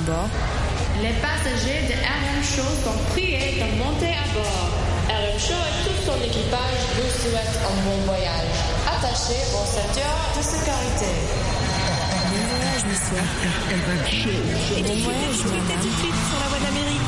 bord. Les passagers de RM Show sont priés de monter à bord. RM Show et tout son équipage vous souhaitent un bon voyage. Attachez vos ceintures de sécurité. Bon voyage, monsieur. RM Show. Bon voyage, madame. Tout de suite sur la voie d'Amérique.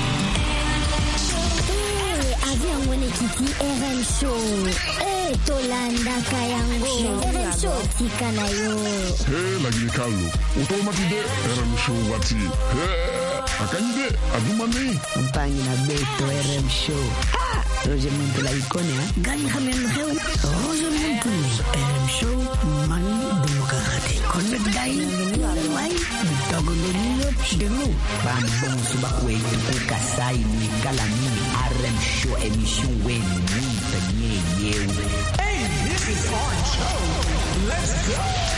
Avion Wenekiti RM Show. Tolanda Kayango. RM Show Tikanayo. Lagi Carlo. Otomati de RM Show wati. Akande Adumani. Mpangi na Beto RM Show. Roger Muntu la icone, Gani Hamen Heu. Roger Muntu. RM Show Mani Demokrate. Connect Dai. Wai. Bitogo Lelilo. Demu. Bambon Subakwe. Kasai ni Galani. RM Show émission Wen. Hey, this is our show. Let's go.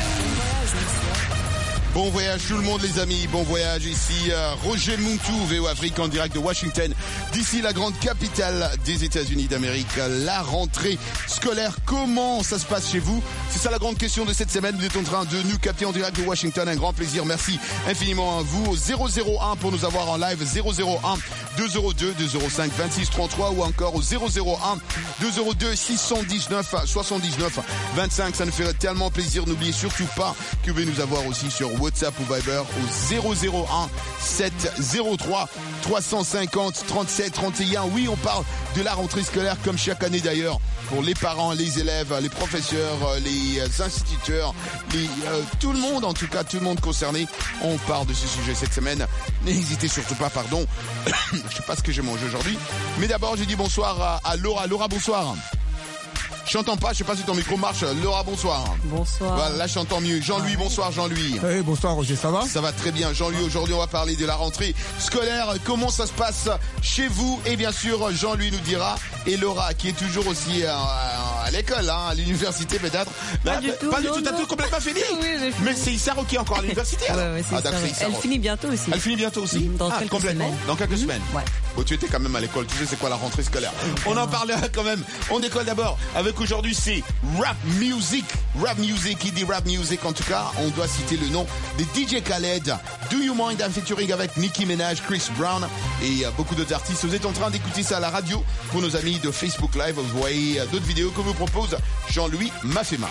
Bon voyage tout le monde les amis, bon voyage ici Roger Muntu, VO Afrique en direct de Washington, d'ici la grande capitale des États-Unis d'Amérique. La rentrée scolaire, comment ça se passe chez vous? C'est ça la grande question de cette semaine, vous êtes en train de nous capter en direct de Washington, un grand plaisir, merci infiniment à vous. Au 001 pour nous avoir en live, 001 202 205 26 33 ou encore au 001 202 619 79 25, ça nous ferait tellement plaisir. N'oubliez surtout pas que vous pouvez nous avoir aussi sur WhatsApp ou Viber au 001 703 350 37 31. Oui, on parle de la rentrée scolaire comme chaque année d'ailleurs pour les parents, les élèves, les professeurs, les instituteurs, tout le monde en tout cas, tout le monde concerné. On parle de ce sujet cette semaine. N'hésitez surtout pas, pardon. Je sais pas ce que j'ai mangé aujourd'hui, mais d'abord j'ai dit bonsoir à Laura. Laura, bonsoir. J'entends pas, je sais pas si ton micro marche. Laura, bonsoir. Bonsoir. Voilà, là j'entends mieux. Jean-Louis, bonsoir Jean-Louis. Hey, bonsoir Roger, ça va? Ça va très bien. Jean-Louis, aujourd'hui on va parler de la rentrée scolaire. Comment ça se passe chez vous? Et bien sûr, Jean-Louis nous dira. Et Laura, qui est toujours aussi à l'école, hein, à l'université peut-être. Pas du tout. Pas du tout, t'as tout complètement fini? Oui, j'ai fini. Mais c'est Issaro qui est encore à l'université. Ouais, c'est ça. Elle finit bientôt aussi. Elle finit bientôt aussi? Dans quelques complètement. semaines. Dans quelques semaines. Ouais. Bon, tu étais quand même à l'école, tu sais c'est quoi la rentrée scolaire. On en parlera quand même. On décolle d'abord avec aujourd'hui c'est Rap Music. Rap Music, qui dit Rap Music en tout cas, on doit citer le nom de DJ Khaled. Do You Mind, un featuring avec Nicki Minaj, Chris Brown et beaucoup d'autres artistes. Vous êtes en train d'écouter ça à la radio pour nos amis de Facebook Live. Vous voyez d'autres vidéos que vous propose Jean-Louis Mafema.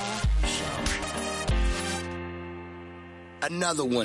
Another one.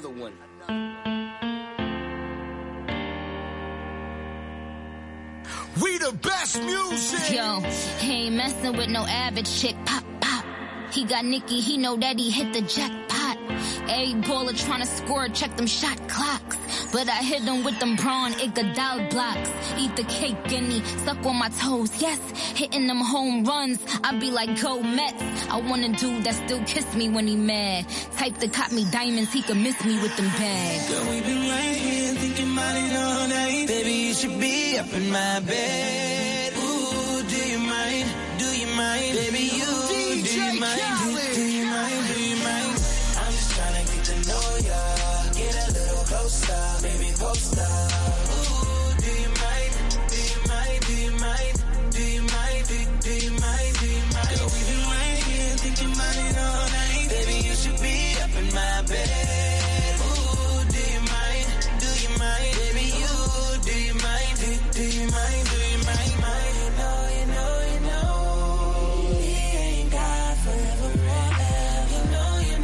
We the best music. Yo, he ain't messing with no average chick. Pop, pop. He got Nicki, he know that he hit the jackpot. A baller tryna score, check them shot clocks. But I hit him with them Braun Iguodala blocks. Eat the cake and he stuck on my toes, yes. Hitting them home runs, I be like, go Mets. I want a dude that still kiss me when he mad. Type that caught me diamonds, he could miss me with them bags. Girl, we been right here thinking about it all night. Baby, you should be up in my bed. Ooh, do you mind? Do you mind? Baby, you, do you mind? Do you mind? Do you mind? I'm just tryna get to know ya. Get a little closer, baby, post up. Ooh, do you mind? Do you mind? Do you mind? Do you mind? Do you mind? Do you mind? Girl, we been right here thinking about it all night. Baby, you should be up in my bed. Ooh, do you mind? Do you mind? Baby, you, do you mind? Do you mind? Do you mind? You know, we ain't got forever, you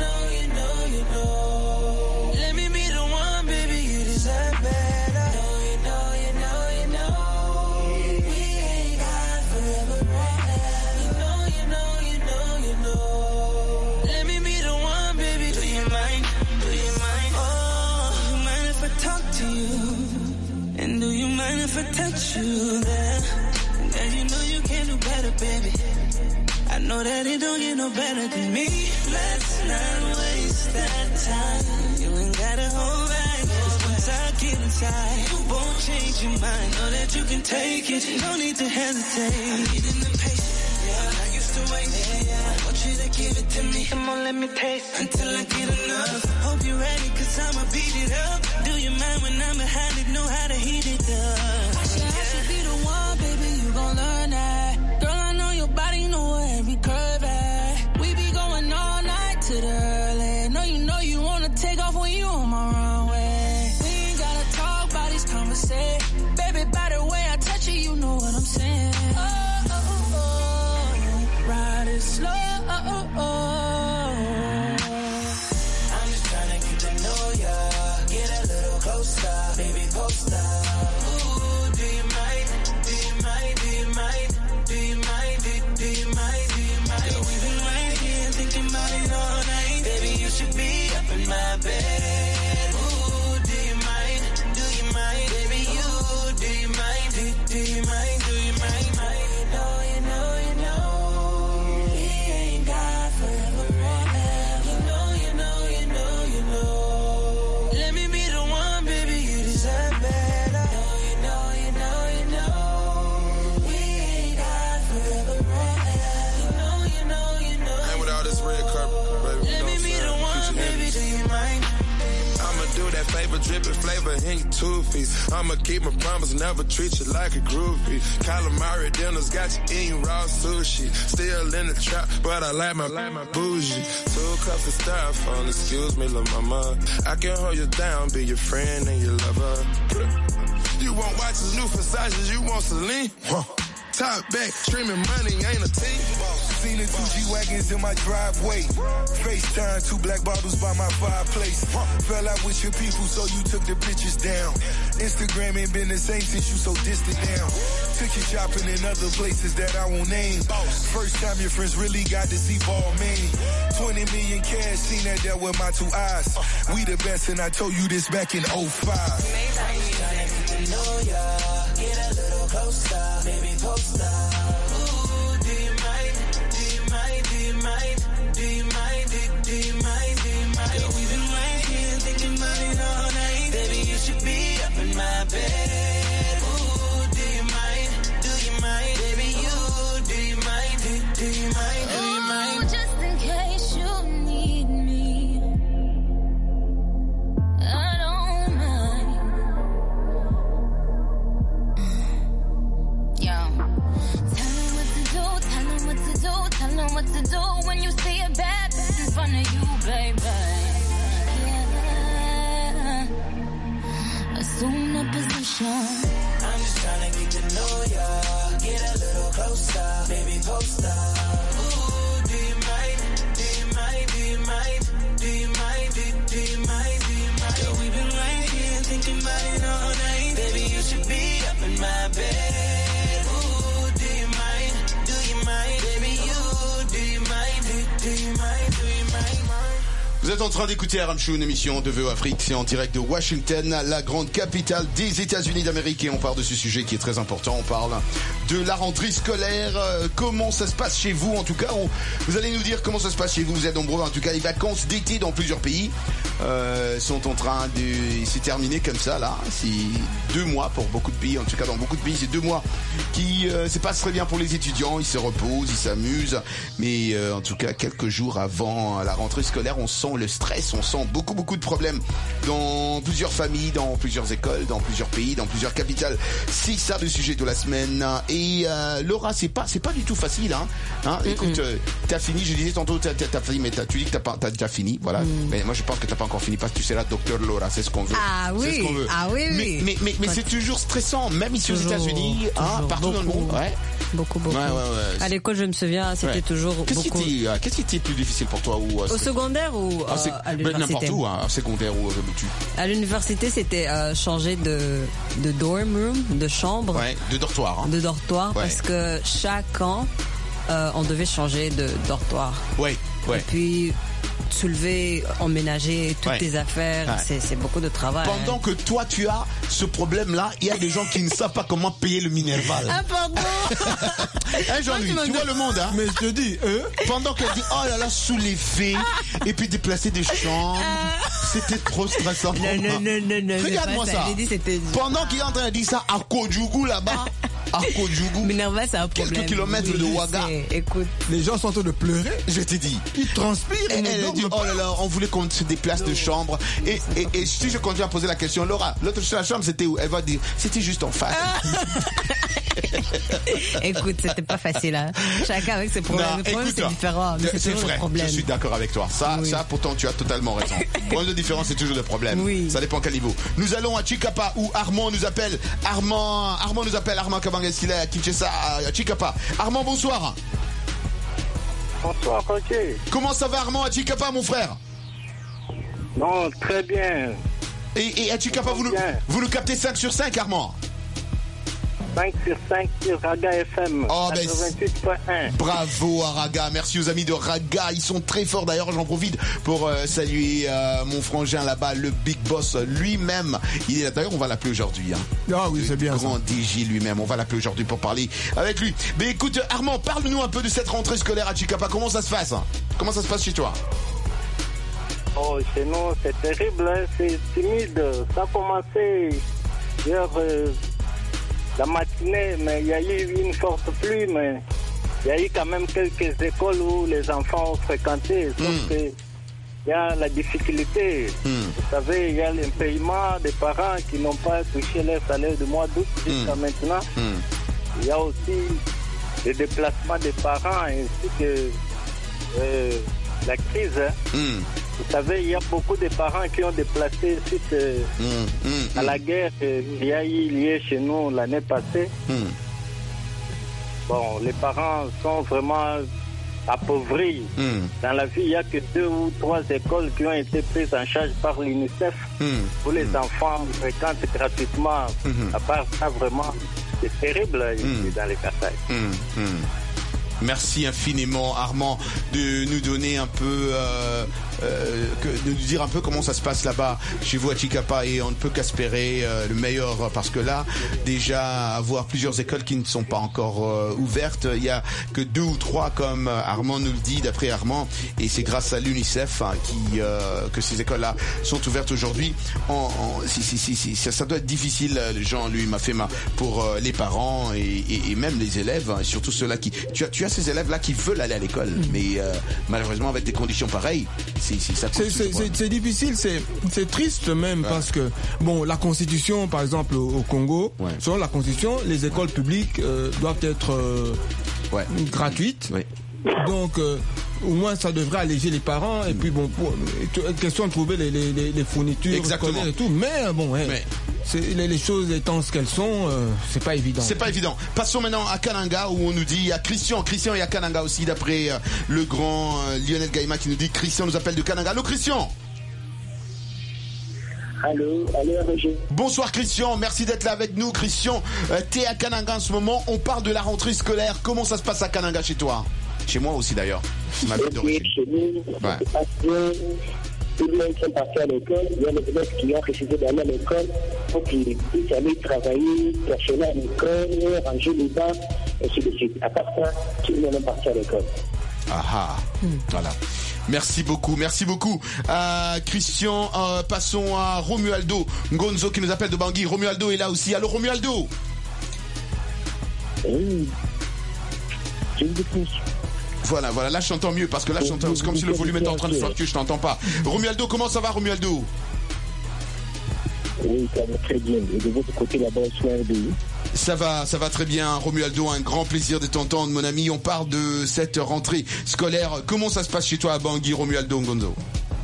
know. Let me be the one, baby, you deserve better. You know. We ain't got forever, you know. Let me be the one, baby, do you mind? Do you mind? Oh, you mind if I talk to you? And do you mind if I touch you there? And you know you can do better, baby. I know that it don't get no better than me. Let's not waste that time. You ain't gotta hold back. Just once I get inside, you won't change your mind. Know that you can take it. No need to hesitate. I'm needing the patience. Yeah, I used to wait. Yeah, I want you to give it to me. Come on, let me taste until I get enough. Hope you're ready, cause I'ma beat it up. Do you mind when I'm behind it? Know how to heat it up. I should be the one, baby. You gon' learn that. Girl, I know your body, know every curve at. We be going all night to the early. Know you wanna take off when you on my runway. flavor, dripping flavor in your toothpiece. I'ma keep my promise, never treat you like a groupie. Calamari dinners got you eating raw sushi. Still in the trap, but I like my bougie. 2 cups of styrofoam, excuse me, lil' mama. I can hold you down, be your friend and your lover. You won't watch the new Versace, you want Celine? Top back, streaming money ain't a team. Seen the 2 G-Wagons in my driveway. FaceTime, 2 black bottles by my fireplace. Fell out with your people, so you took the pictures down. Instagram ain't been the same since you so distant now. Took you shopping in other places that I won't name. First time your friends really got to see ball man. 20 million cash, seen that there with my 2 eyes. We the best, and I told you this back in 05. Get a little closer, baby, poster. Ooh, do you mind? Do you mind? Do you mind? Do you mind? Do you mind? Do you mind? Girl, we've been right here thinking about it all night. Baby, you should be up in my bed. Ooh, do you mind? Do you mind? Baby, you, do you mind? Do you mind? Do you mind? Ooh, just in case you need me, I don't mind. Yo, tell them what to do when you see a bad bitch in front of you, baby. Yeah, assume the position. I'm just trying to get to know ya. Get a little closer, baby, poster. Ooh, do you mind? Do you mind? Do you mind? Do you mind? Do you mind? Do you mind? Girl, we've been right here thinking about it all night. Baby, you should be up in my bed. Vous êtes en train d'écouter RM Show, une émission de VO Afrique, c'est en direct de Washington, la grande capitale des États-Unis d'Amérique, et on parle de ce sujet qui est très important. On parle de la rentrée scolaire, comment ça se passe chez vous. En tout cas, vous allez nous dire comment ça se passe chez vous. Vous êtes nombreux. En tout cas, les vacances d'été dans plusieurs pays sont en train de se terminer comme ça là. C'est 2 mois pour beaucoup de pays. En tout cas, dans beaucoup de pays, c'est 2 mois qui se passent très bien pour les étudiants. Ils se reposent, ils s'amusent. Mais en tout cas, quelques jours avant la rentrée scolaire, on sent le stress, on sent beaucoup de problèmes dans plusieurs familles, dans plusieurs écoles, dans plusieurs pays, dans plusieurs capitales. C'est ça le sujet de la semaine. Et Laura, c'est pas du tout facile, hein. Écoute, t'as fini, je disais tantôt t'as fini, mais tu dis que t'as déjà fini, voilà. Mais moi je pense que t'as pas encore fini parce que tu sais là, docteur Laura, c'est ce qu'on veut. Ah oui, c'est ce qu'on veut. Ah oui. Mais c'est toujours stressant, même ici aux États-Unis, partout dans le monde. Ouais. Beaucoup. Ouais. À l'école, je me souviens, c'était toujours Qu'est-ce beaucoup. Qu'est-ce qui était plus difficile pour toi ou au secondaire ou à l'université? N'importe où, hein, secondaire ou à l'université, c'était changer de dorm room, de chambre. Ouais, de dortoir. Hein. De dortoir, parce que chaque an, on devait changer de dortoir. Ouais. Et puis soulever, emménager toutes tes affaires, c'est beaucoup de travail. Pendant que toi tu as ce problème-là, il y a des gens qui ne savent pas comment payer le Minerval. Ah pardon. Jean-Louis, tu vois le monde, hein. Mais je te dis, pendant qu'elle dit oh là là, soulever et puis déplacer des chambres, c'était trop stressant. Non. Regarde-moi ça. Pendant qu'il est en train de dire ça à Kojougou là-bas. À Kojougou. Minerva, c'est un problème. Quelques kilomètres de Ouaga. Écoute. Les gens sont en train de pleurer. Je t'ai dit. Ils transpirent. Elle a dit, oh là là, on voulait qu'on se déplace de chambre. Et si je continue à poser la question, Laura, l'autre chambre, c'était où? Elle va dire, c'était juste en face. Écoute, c'était pas facile, hein. Chacun avec ses problèmes. Le problème, c'est différent. Mais c'est vrai. Je suis d'accord avec toi. Ça, pourtant, tu as totalement raison. Le problème de différence, c'est toujours le problème. Oui. Ça dépend quel niveau. Nous allons à Chikapa où Armand nous appelle. Armand Kabangaskila à Kinshasa, à Chikapa. Armand, bonsoir. Bonsoir, ok. Comment ça va, Armand, à Chikapa, mon frère? Non, très bien. Et à Chikapa, vous nous captez 5 sur 5, Armand? 5 sur 5 sur Raga FM, 88.1. Bravo à Raga, merci aux amis de Raga, ils sont très forts. D'ailleurs, j'en profite pour saluer mon frangin là-bas, le Big Boss lui-même. Il est là, d'ailleurs, on va l'appeler aujourd'hui. Hein. Ah oui, c'est bien. Le grand DJ lui-même, on va l'appeler aujourd'hui pour parler avec lui. Mais écoute, Armand, parle-nous un peu de cette rentrée scolaire à Chikapa. Comment ça se passe? Comment ça se passe chez toi? Oh, chez nous, c'est terrible, hein. C'est timide. Ça a commencé hier la matinée, mais il y a eu une forte pluie, mais il y a eu quand même quelques écoles où les enfants ont fréquenté. Sauf que il y a la difficulté. Vous savez, il y a l'impayement des parents qui n'ont pas touché leur salaire du mois d'août jusqu'à maintenant. Il y a aussi le déplacement des parents ainsi que la crise. Vous savez, il y a beaucoup de parents qui ont déplacé suite à la guerre qu'il y a eu lieu chez nous l'année passée. Bon, les parents sont vraiment appauvris. Dans la vie, il n'y a que 2 ou 3 écoles qui ont été prises en charge par l'UNICEF pour les enfants fréquentent gratuitement. À part ça, vraiment, c'est terrible ici dans les Kasaï. Merci infiniment Armand de nous donner un peu, de nous dire un peu comment ça se passe là-bas chez vous à Chikapa, et on ne peut qu'espérer le meilleur, parce que là déjà avoir plusieurs écoles qui ne sont pas encore ouvertes, il y a que 2 ou 3 comme Armand nous le dit, d'après Armand, et c'est grâce à l'UNICEF que ces écoles-là sont ouvertes aujourd'hui. Ça doit être difficile, Jean-Louis Mafema, pour les parents et même les élèves, et surtout ceux-là qui tu as ces élèves-là qui veulent aller à l'école, mais malheureusement avec des conditions pareilles, c'est difficile, c'est triste même, parce que bon, la Constitution, par exemple au Congo, selon la Constitution, les écoles publiques doivent être gratuites. Donc au moins ça devrait alléger les parents, et puis bon, question de trouver les fournitures scolaires et tout, mais bon, les choses étant ce qu'elles sont, c'est pas évident. C'est pas évident. Passons maintenant à Kananga, où on nous dit, il y a Christian et à Kananga aussi, d'après le grand Lionel Gaïma qui nous dit, Christian nous appelle de Kananga. Allô Christian. Allô, Roger. Bonsoir Christian, merci d'être là avec nous. Christian, t'es à Kananga en ce moment, on parle de la rentrée scolaire. Comment ça se passe à Kananga chez toi? Chez moi aussi d'ailleurs. C'est ma ville d'origine. Chez nous, ça se passe bien. Tout le monde sont partis à l'école. Il y a les élèves qui ont décidé d'aller à l'école pour qu'ils puissent aller travailler, chercher à l'école, ranger les bancs, et ainsi de suite. À part ça, tout le monde est parti à l'école. Voilà. Merci beaucoup. Christian, passons à Romualdo Ngonzo qui nous appelle de Bangui. Romualdo est là aussi. Allô Romualdo. Oui. Je vous écoute. Voilà, là je t'entends mieux, parce que là je t'entends, c'est comme si le volume était en train de fluctuer, je t'entends pas. Romualdo, comment ça va Romualdo? Oui, ça va très bien. Et de votre côté là-bas, ça va très bien Romualdo, un grand plaisir de t'entendre mon ami. On parle de cette rentrée scolaire. Comment ça se passe chez toi à Bangui, Romualdo Ngonzo?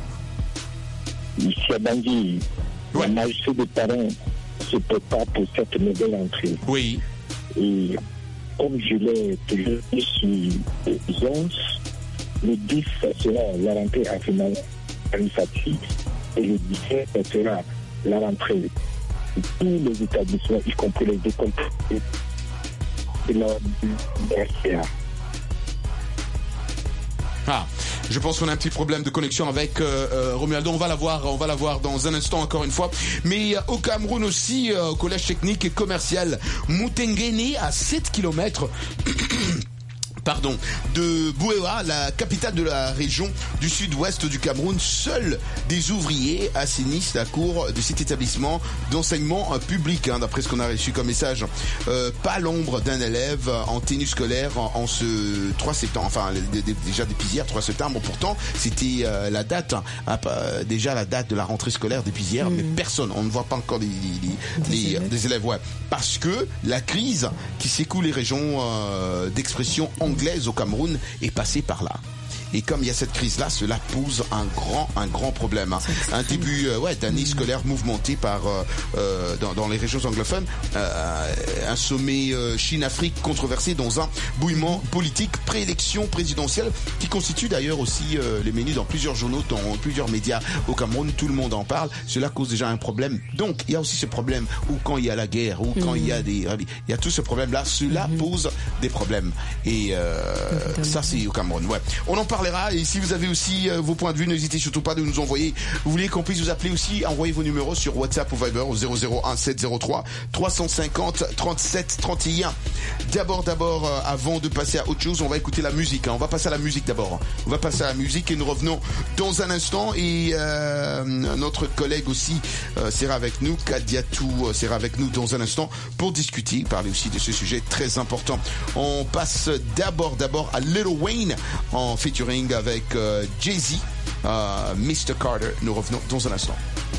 Ici à Bangui, la majorité des parents se préparent pour cette nouvelle rentrée. Oui. Et comme je l'ai toujours dit sur les 11, le 10, ça sera la rentrée administrative, et le 17, ça sera la rentrée de tous les établissements, y compris les écoles et la RCA. Je pense qu'on a un petit problème de connexion avec Romualdo. On va la voir dans un instant encore une fois. Mais au Cameroun aussi, au collège technique et commercial Moutengene, à 7 km de Bouéwa, la capitale de la région du sud-ouest du Cameroun. Seuls des ouvriers assainissent la cour de cet établissement d'enseignement public, d'après ce qu'on a reçu comme message. Pas l'ombre d'un élève en tenue scolaire en ce 3 septembre, enfin déjà depuis hier 3 septembre. Pourtant c'était la date, déjà la date de la rentrée scolaire depuis hier, mais personne, on ne voit pas encore des élèves, parce que la crise qui secoue les régions d'expression anglaise au Cameroun est passée par là. Et comme il y a cette crise-là, cela pose un grand problème. Un début d'année scolaire mouvementé par dans les régions anglophones, un sommet Chine-Afrique controversé dans un bouillement politique pré-élection présidentielle qui constitue d'ailleurs aussi les menus dans plusieurs journaux, dans plusieurs médias au Cameroun. Tout le monde en parle. Cela cause déjà un problème. Donc il y a aussi ce problème où quand il y a la guerre, ou quand il y a tout ce problème-là, cela pose des problèmes. Et ça c'est au Cameroun. On en parlera, et si vous avez aussi vos points de vue, n'hésitez surtout pas de nous envoyer. Vous voulez qu'on puisse vous appeler aussi, envoyez vos numéros sur WhatsApp ou Viber au 001 703 350 37 31. D'abord, avant de passer à autre chose, on va écouter la musique. On va passer à la musique d'abord. On va passer à la musique et nous revenons dans un instant. Et notre collègue aussi sera avec nous, Kadiatou sera avec nous dans un instant pour discuter, parler aussi de ce sujet très important. On passe d'abord à Lil Wayne en featuring featuring avec Jay-Z, Mr. Carter. Nous revenons dans un instant.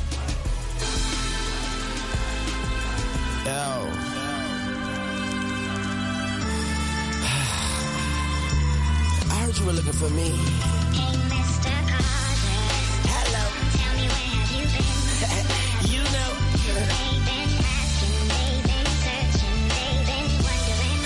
I heard you were looking for me. Hey, Mr. Carter. Hello. Tell me where have you been? You know. They've been asking, they've been searching, they've been wondering.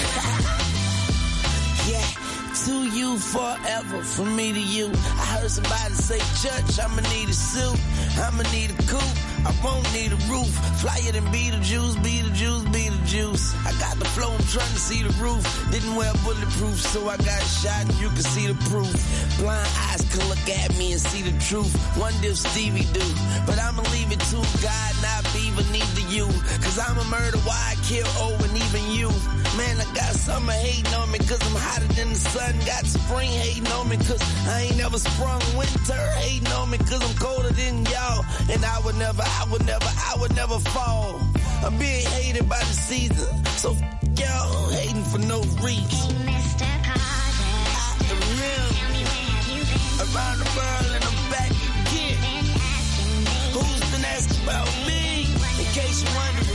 Yeah, to you forever, from me to you. I heard somebody say, Church, I'ma need a suit, I'ma need a coupe, I won't need a roof. Flyer than Beetlejuice, Beetlejuice, Beetlejuice. I got the flow, I'm trying to see the roof. Didn't wear bulletproof, so I got shot and you can see the proof. Blind eyes can look at me and see the truth. Wonder if Stevie do, but I'ma leave it to God, not Beaver, neither you. Cause I'm a murder, why I kill O and even you. Man, I got summer hating on me cause I'm hotter than the sun. Got spring hating on me cause I ain't never sprung. Winter hating on me cause I'm colder than y'all. And I would never fall. I'm being hated by the season, so y'all hating for no reason. Hey, Mr. Carter. I am him. Tell me where have you been? Around the world and I'm back again. Been asking, they've Who's been asking about me? In case you wondering,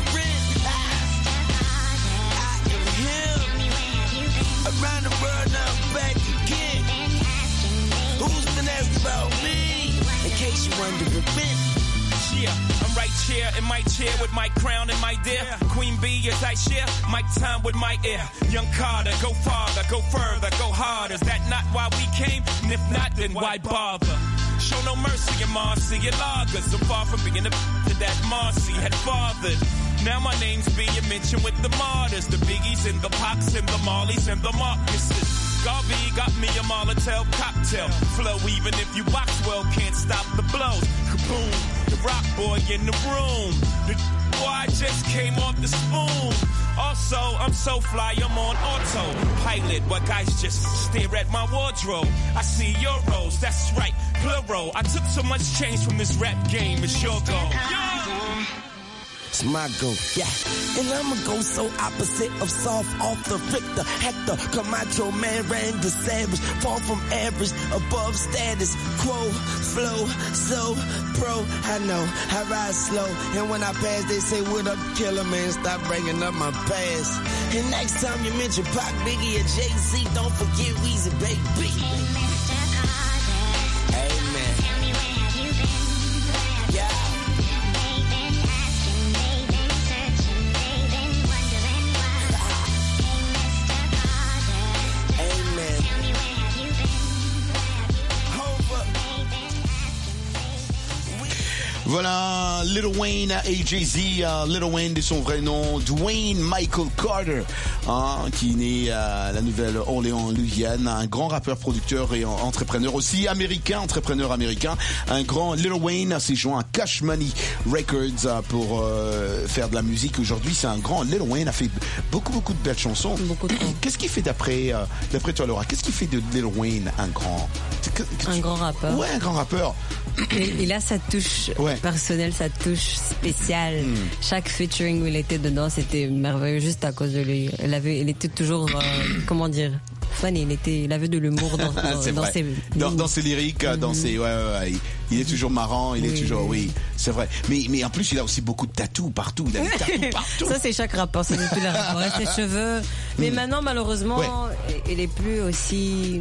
I am him. tell me where have you been? Around the world now I'm back again. Been asking, they've Who's been asking about me? In case you wondering, Yeah, I'm right here in my chair with my crown and my dear Queen Bee as I share my time with my ear. Young Carter, go farther, go further, go harder. Is that not why we came? And if not, then why bother? Show no mercy in Marcy and lagers. So far from being the that Marcy had fathered. Now my name's being mentioned with the martyrs, the Biggies and the Pops and the Marleys and the Marcuses. Garvey got me a Molotov cocktail flow. Even if you box well, can't stop the blows. Kaboom, the rock boy in the room. The boy just came off the spoon. Also, I'm so fly, I'm on autopilot. While guys just stare at my wardrobe. I see your roles, that's right, plural. I took so much change from this rap game, it's your goal. it's my goal, yeah. And I'ma go so opposite of soft off the Victor, Hector, Camacho, man, Randy Savage, far from average, above status quo, flow, so pro. I know, I ride slow, and when I pass, they say, what up, killer, man, stop bringing up my past. And next time you mention Pac, Biggie, or Jay-Z, don't forget Weezy, baby. Amen. Tell me where have you been? Yeah. They've been asking, they've been searching, they've been wondering why. Hey, Mr. Carter. Amen. Tell me where have you been? Over. They've been asking. Voilà, Lil Wayne et Jay-Z. Lil Wayne de son vrai nom, Dwayne Michael Carter, qui est né à la Nouvelle-Orléans, Louisiane, un grand rappeur, producteur et entrepreneur aussi américain, entrepreneur américain. Un grand Lil Wayne s'est joint à Cash Money Records pour faire de la musique. Aujourd'hui, c'est un grand Lil Wayne, a fait beaucoup de belles chansons. Qu'est-ce qu'il fait d'après toi, Laura? Qu'est-ce qui fait de Lil Wayne un grand rappeur? Ouais, un grand rappeur. Il a sa touche personnelle, sa touche spéciale. Chaque featuring où il était dedans, c'était merveilleux juste à cause de lui. Il était toujours, comment dire, funny. Il avait de l'humour dans ses lyriques, dans ses, il est toujours marrant, il est toujours, c'est vrai. Mais en plus, il a aussi beaucoup de tatous partout. Il a des tatous partout. Ça, c'est chaque rappeur, c'est tous les rappeurs. Ses cheveux. Mais maintenant, malheureusement, il est plus aussi,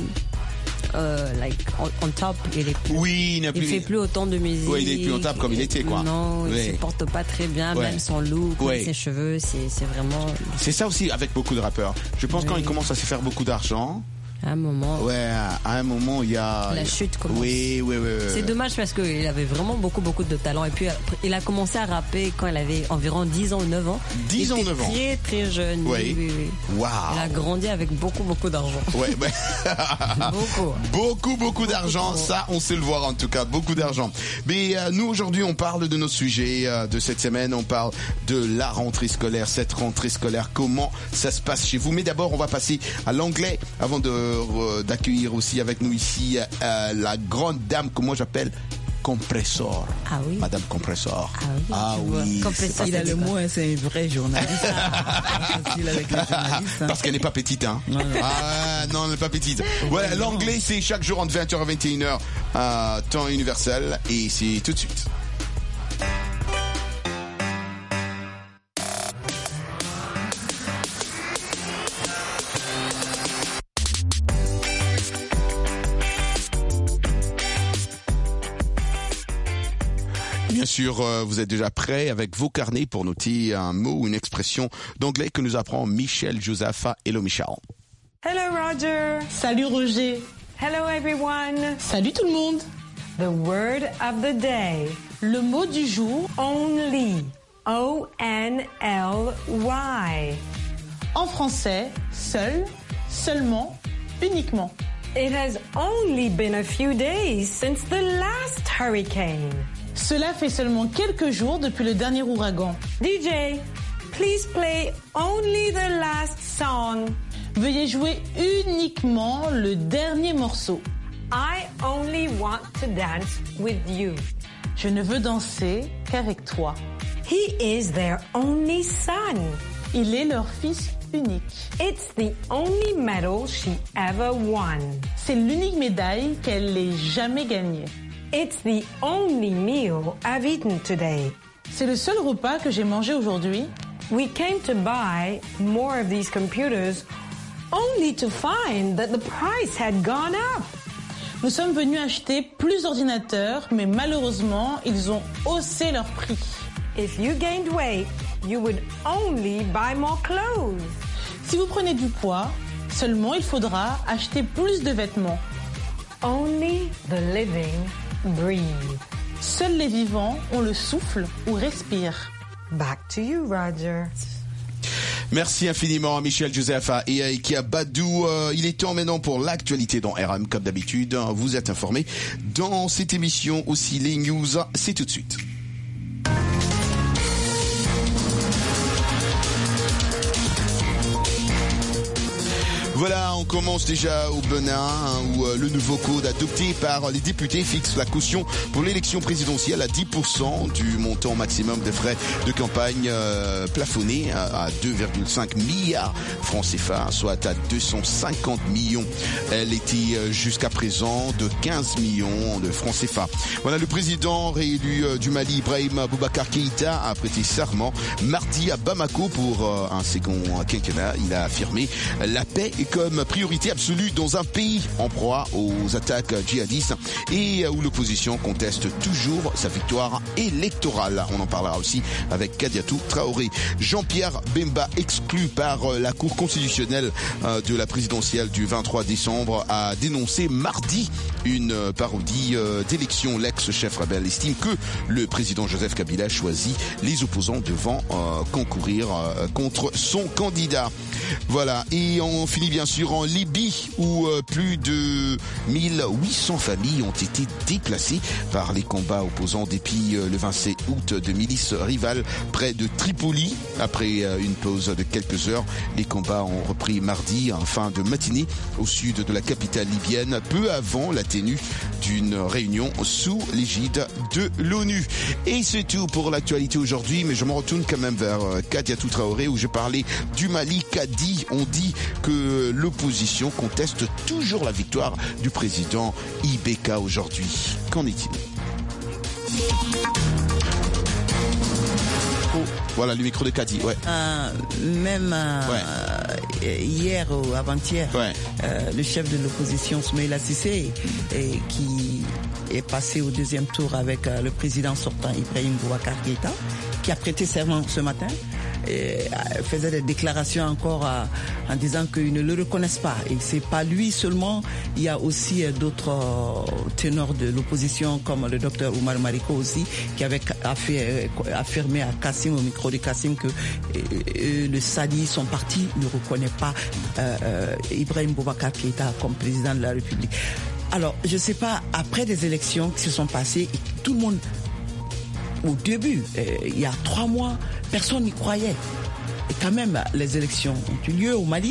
on top, il fait plus autant de musique. Oui, il est plus on top comme il était, quoi. Non, il se porte pas très bien, même son look, ses cheveux, c'est vraiment. C'est ça aussi avec beaucoup de rappeurs. Je pense quand ils commencent à se faire beaucoup d'argent. À un moment, il y a la chute commence. Oui. C'est dommage parce qu'il avait vraiment beaucoup de talent. Et puis il a commencé à rapper quand il avait environ 10 ans ou 9 ans. 10 ans, 9 ans. Très très jeune. Oui. Wow. Il a grandi avec beaucoup d'argent. Beaucoup d'argent. Ça, on sait le voir en tout cas. Beaucoup d'argent. Mais nous aujourd'hui, on parle de nos sujets de cette semaine. On parle de la rentrée scolaire. Cette rentrée scolaire, comment ça se passe chez vous? Mais d'abord, on va passer à l'anglais avant d'accueillir aussi avec nous ici la grande dame que moi j'appelle Compressor. Ah oui. Madame Compressor. Ah oui. Compressor, il a le mot, hein, c'est un vrai journaliste. Facile avec les journalistes. Parce qu'elle n'est pas petite, hein. Non, elle n'est pas petite. Voilà, l'anglais, c'est chaque jour entre 20h et 21h, temps universel, et c'est tout de suite. Bien sûr, vous êtes déjà prêts avec vos carnets pour noter un mot ou une expression d'anglais que nous apprend Michel Josepha. Hello Michel. Hello Roger. Salut Roger. Hello everyone. Salut tout le monde. The word of the day. Le mot du jour. Only. O-N-L-Y. En français, seul, seulement, uniquement. It has only been a few days since the last hurricane. Cela fait seulement quelques jours depuis le dernier ouragan. DJ, please play only the last song. Veuillez jouer uniquement le dernier morceau. I only want to dance with you. Je ne veux danser qu'avec toi. He is their only son. Il est leur fils unique. It's the only medal she ever won. C'est l'unique médaille qu'elle ait jamais gagnée. It's the only meal I've eaten today. C'est le seul repas que j'ai mangé aujourd'hui. We came to buy more of these computers only to find that the price had gone up. Nous sommes venus acheter plus d'ordinateurs, mais malheureusement, ils ont haussé leur prix. If you gained weight, you would only buy more clothes. Si vous prenez du poids, seulement il faudra acheter plus de vêtements. Only the living breathe. Seuls les vivants ont le souffle ou respirent. Back to you, Roger. Merci infiniment à Michel Josepha et à Ikia Badou. Il est temps maintenant pour l'actualité dans RM. Comme d'habitude, vous êtes informés dans cette émission aussi les news. C'est tout de suite. Voilà, on commence déjà au Bénin, où le nouveau code adopté par les députés fixe la caution pour l'élection présidentielle à 10% du montant maximum des frais de campagne plafonné à 2,5 milliards francs CFA, soit à 250 millions. Elle était jusqu'à présent de 15 millions de francs CFA. Voilà, le président réélu du Mali, Ibrahim Boubacar Keïta, a prêté serment mardi à Bamako pour un second quinquennat. Il a affirmé la paix comme priorité absolue dans un pays en proie aux attaques djihadistes et où l'opposition conteste toujours sa victoire électorale. On en parlera aussi avec Kadiatou Traoré. Jean-Pierre Bemba, exclu par la Cour constitutionnelle de la présidentielle du 23 décembre, a dénoncé mardi une parodie d'élection. L'ex-chef rebelle estime que le président Joseph Kabila choisit les opposants devant concourir contre son candidat. Voilà, et on finit bien sûr en Libye où plus de 1800 familles ont été déplacées par les combats opposants depuis le 27 août de milices rivales près de Tripoli. Après une pause de quelques heures, les combats ont repris mardi en fin de matinée au sud de la capitale libyenne, peu avant la tenue d'une réunion sous l'égide de l'ONU. Et c'est tout pour l'actualité aujourd'hui, mais je me retourne quand même vers Kadiatou Traoré où je parlais du Mali. On dit que l'opposition conteste toujours la victoire du président IBK aujourd'hui. Qu'en est-il ? Voilà le micro de Kadi, ouais. Hier ou avant-hier, le chef de l'opposition Soumaïla Cissé, qui est passé au deuxième tour avec le président sortant Ibrahim Boubacar Keïta, qui a prêté serment ce matin, et faisait des déclarations encore en disant qu'ils ne le reconnaissent pas. Et c'est pas lui seulement, il y a aussi d'autres ténors de l'opposition comme le docteur Oumar Mariko aussi, qui avait affirmé à Kassim, au micro de Kassim, que le Sadi, son parti, ne reconnaît pas Ibrahim Boubacar Keïta comme président de la République. Alors, je sais pas, après des élections qui se sont passées, tout le monde, au début, il y a 3 mois, personne n'y croyait. Et quand même, les élections ont eu lieu au Mali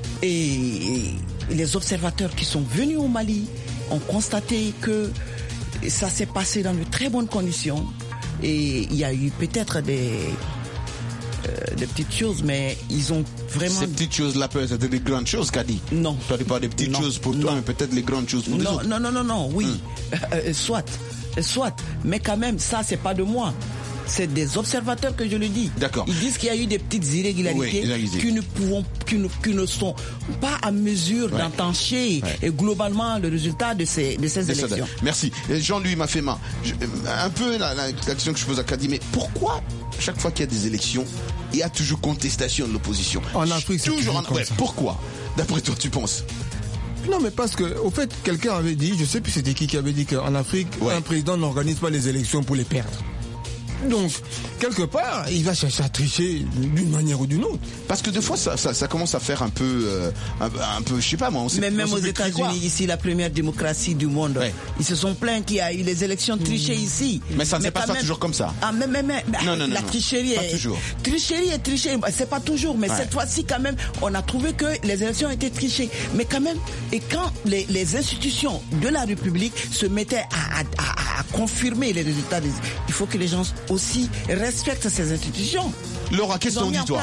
et les observateurs qui sont venus au Mali ont constaté que ça s'est passé dans de très bonnes conditions. Et il y a eu peut-être des petites choses, mais ils ont vraiment... Ces petites choses-là, c'était des grandes choses, Kadi. Non. Tu dis pas des petites choses pour toi, mais peut-être les grandes choses pour les autres. Non, oui. Soit. Mais quand même, ça, c'est pas de moi. C'est des observateurs que je le dis. D'accord. Ils disent qu'il y a eu des petites irrégularités qui ne sont pas à mesure d'entancher et globalement le résultat de ces élections. Merci. Jean-Louis Mafema, un peu la question que je pose à Kadi, mais pourquoi chaque fois qu'il y a des élections, il y a toujours contestation de l'opposition? En Afrique, c'est toujours comme ça. Pourquoi? D'après toi, tu penses? Non, mais parce que, au fait, quelqu'un avait dit, je sais plus c'était qui avait dit qu'en Afrique, un président n'organise pas les élections pour les perdre. Donc, quelque part, il va chercher à tricher d'une manière ou d'une autre. Parce que des fois, ça commence à faire un peu, je sais pas moi. Mais même aux États-Unis, ici, la première démocratie du monde, ils se sont plaints qu'il y a eu les élections trichées ici. Mais ça ne se passe pas toujours comme ça. Ah, mais la tricherie pas toujours. Tricherie et tricher, c'est pas toujours. Mais cette fois-ci, quand même, on a trouvé que les élections étaient trichées. Mais quand même, et quand les institutions de la République se mettaient à confirmer les résultats, il faut que les gens aussi respectent ces institutions. Laura, qu'est-ce qu'on dit toi?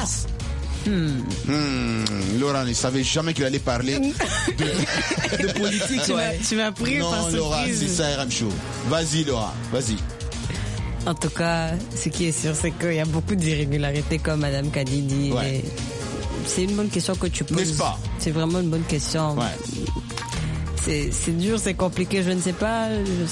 Laura ne savait jamais qu'il allait parler de politique. Tu m'as pris par surprise. Non, Laura, c'est ça RM Show. Vas-y, Laura, vas-y. En tout cas, ce qui est sûr, c'est qu'il y a beaucoup d'irrégularités, comme Madame Kadi dit. C'est une bonne question que tu poses. N'est-ce pas? C'est vraiment une bonne question. C'est dur, c'est compliqué, je ne sais pas.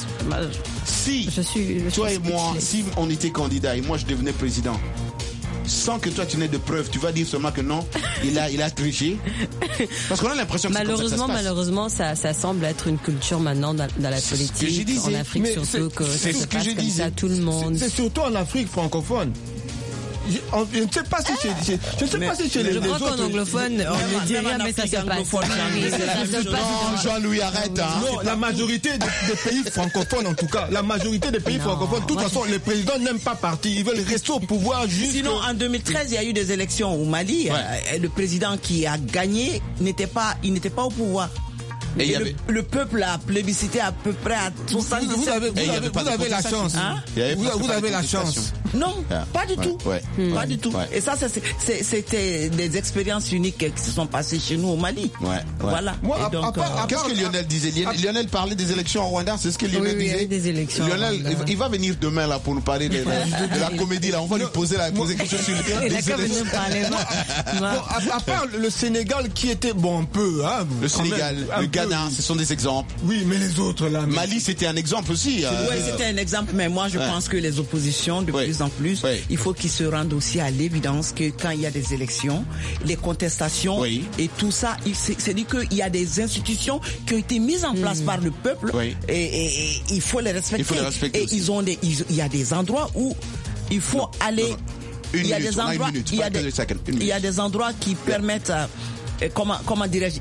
Toi et moi, si on était candidat et moi je devenais président, sans que toi tu n'aies de preuves, tu vas dire seulement que non, il a triché. Parce qu'on a l'impression que malheureusement, ça semble être une culture maintenant dans la politique, en Afrique surtout, que ça se passe comme ça, tout le monde. C'est surtout en Afrique francophone. Je ne sais pas si chez les autres. Je crois qu'en anglophone, on ne dit rien, mais ça se passe. Non, Jean-Louis, arrête. Non, la majorité des pays francophones, en tout cas, de toute façon, les présidents n'aiment pas partir. Ils veulent rester au pouvoir juste. Sinon, en 2013, il y a eu des élections au Mali. Le président qui a gagné n'était pas au pouvoir. Et le peuple a plébiscité à peu près à 77%. Vous avez la chance. Vous avez la chance. Non, pas du tout. Pas du tout. Et ça, c'était des expériences uniques qui se sont passées chez nous au Mali. Voilà. Qu'est-ce que Lionel disait? Lionel parlait des élections au Rwanda, c'est ce que Lionel disait? Oui, des élections. Lionel, il va venir demain là pour nous parler de la comédie là. On va lui poser question sur les élections. À part le Sénégal qui était un peu. Le Sénégal, le Ghana, ce sont des exemples. Oui, mais les autres là. Mali, c'était un exemple aussi. Oui, c'était un exemple, mais moi je pense que les oppositions, de plus en plus, il faut qu'ils se rendent aussi à l'évidence que quand il y a des élections, les contestations et tout ça, c'est dit qu'il y a des institutions qui ont été mises en place par le peuple et il faut les respecter. Et il y a des endroits où il faut aller. Il y a des endroits qui permettent. Comment dirais-je,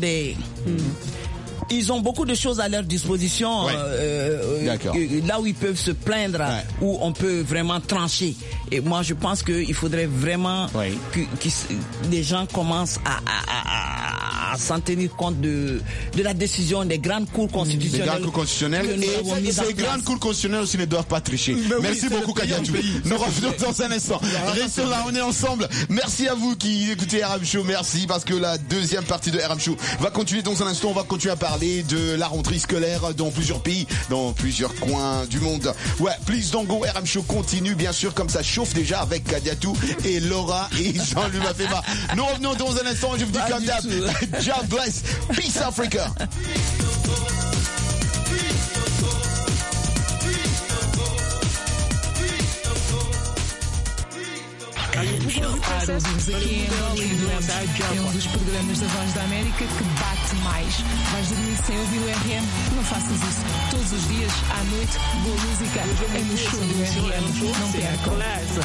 ils ont beaucoup de choses à leur disposition, là où ils peuvent se plaindre, où on peut vraiment trancher. Et moi, je pense qu'il faudrait vraiment que les gens commencent à s'en tenir compte de la décision des grandes cours constitutionnelles. Et ces grandes cours constitutionnelles aussi ne doivent pas tricher. Merci beaucoup, Kadiatou. Nous revenons dans un instant. Restons là, on est ensemble. Merci à vous qui écoutez RM Show. Merci, parce que la deuxième partie de RM Show va continuer dans un instant. On va continuer à parler de la rentrée scolaire dans plusieurs pays, dans plusieurs coins du monde. Please don't go. RM Show continue, bien sûr, comme ça chauffe déjà avec Kadiatou et Laura et Jean-Louis Mafema. Nous revenons dans un instant. Je vous dis comme d'hab, God bless. Peace Africa. É dos programas da Voz da América que bate mais. Vais dormir sem ouvir o RM? Não faças isso. Todos os dias, à noite, boa música é no show do RM. Não percam.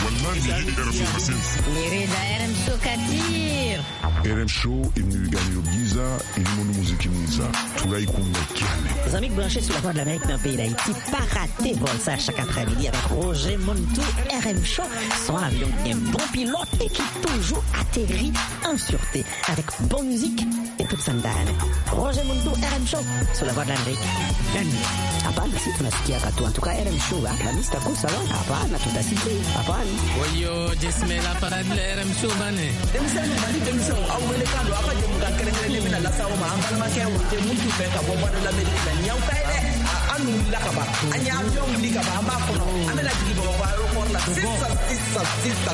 Lirida RM Show Kadir. RM Show est venu gagner le Giza et le monde musique Giza. Tout là, il compte Les amis branchés sur la Voix de l'Amérique dans le pays d'Haïti, pas rater vol ça chaque après-midi avec Roger Montou, RM Show, son avion bien bon bon pilote et qui toujours atterrit en sûreté avec bonne musique et toute sandale. Roger Mundo, RM Show, sur la voie de l'Amérique. Hapana, si tunasikia katu. En tout cas, RM Show, la mista kusa, hapana, tutasikia, hapana. Oyo, jesmela para de RM Show, bane. Demisão, ao mercado, a fazer muita creme na laça, uma ambal maquia, tem muito feita, a bomba da América, não tem, anu lakaba, anya avião ligaba, a máquina, a menina de boa, o aeroporto lá, sista.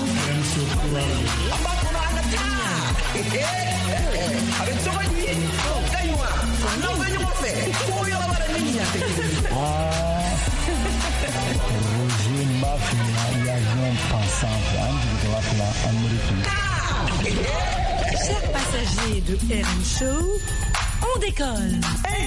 A máquina, a natinha. Avec ça, il dit, não venho a fé, foi a lavar a minha. Roger Mafia e avião passante antes de lá pela Amérique. Chers passagers de RM Show, on décolle.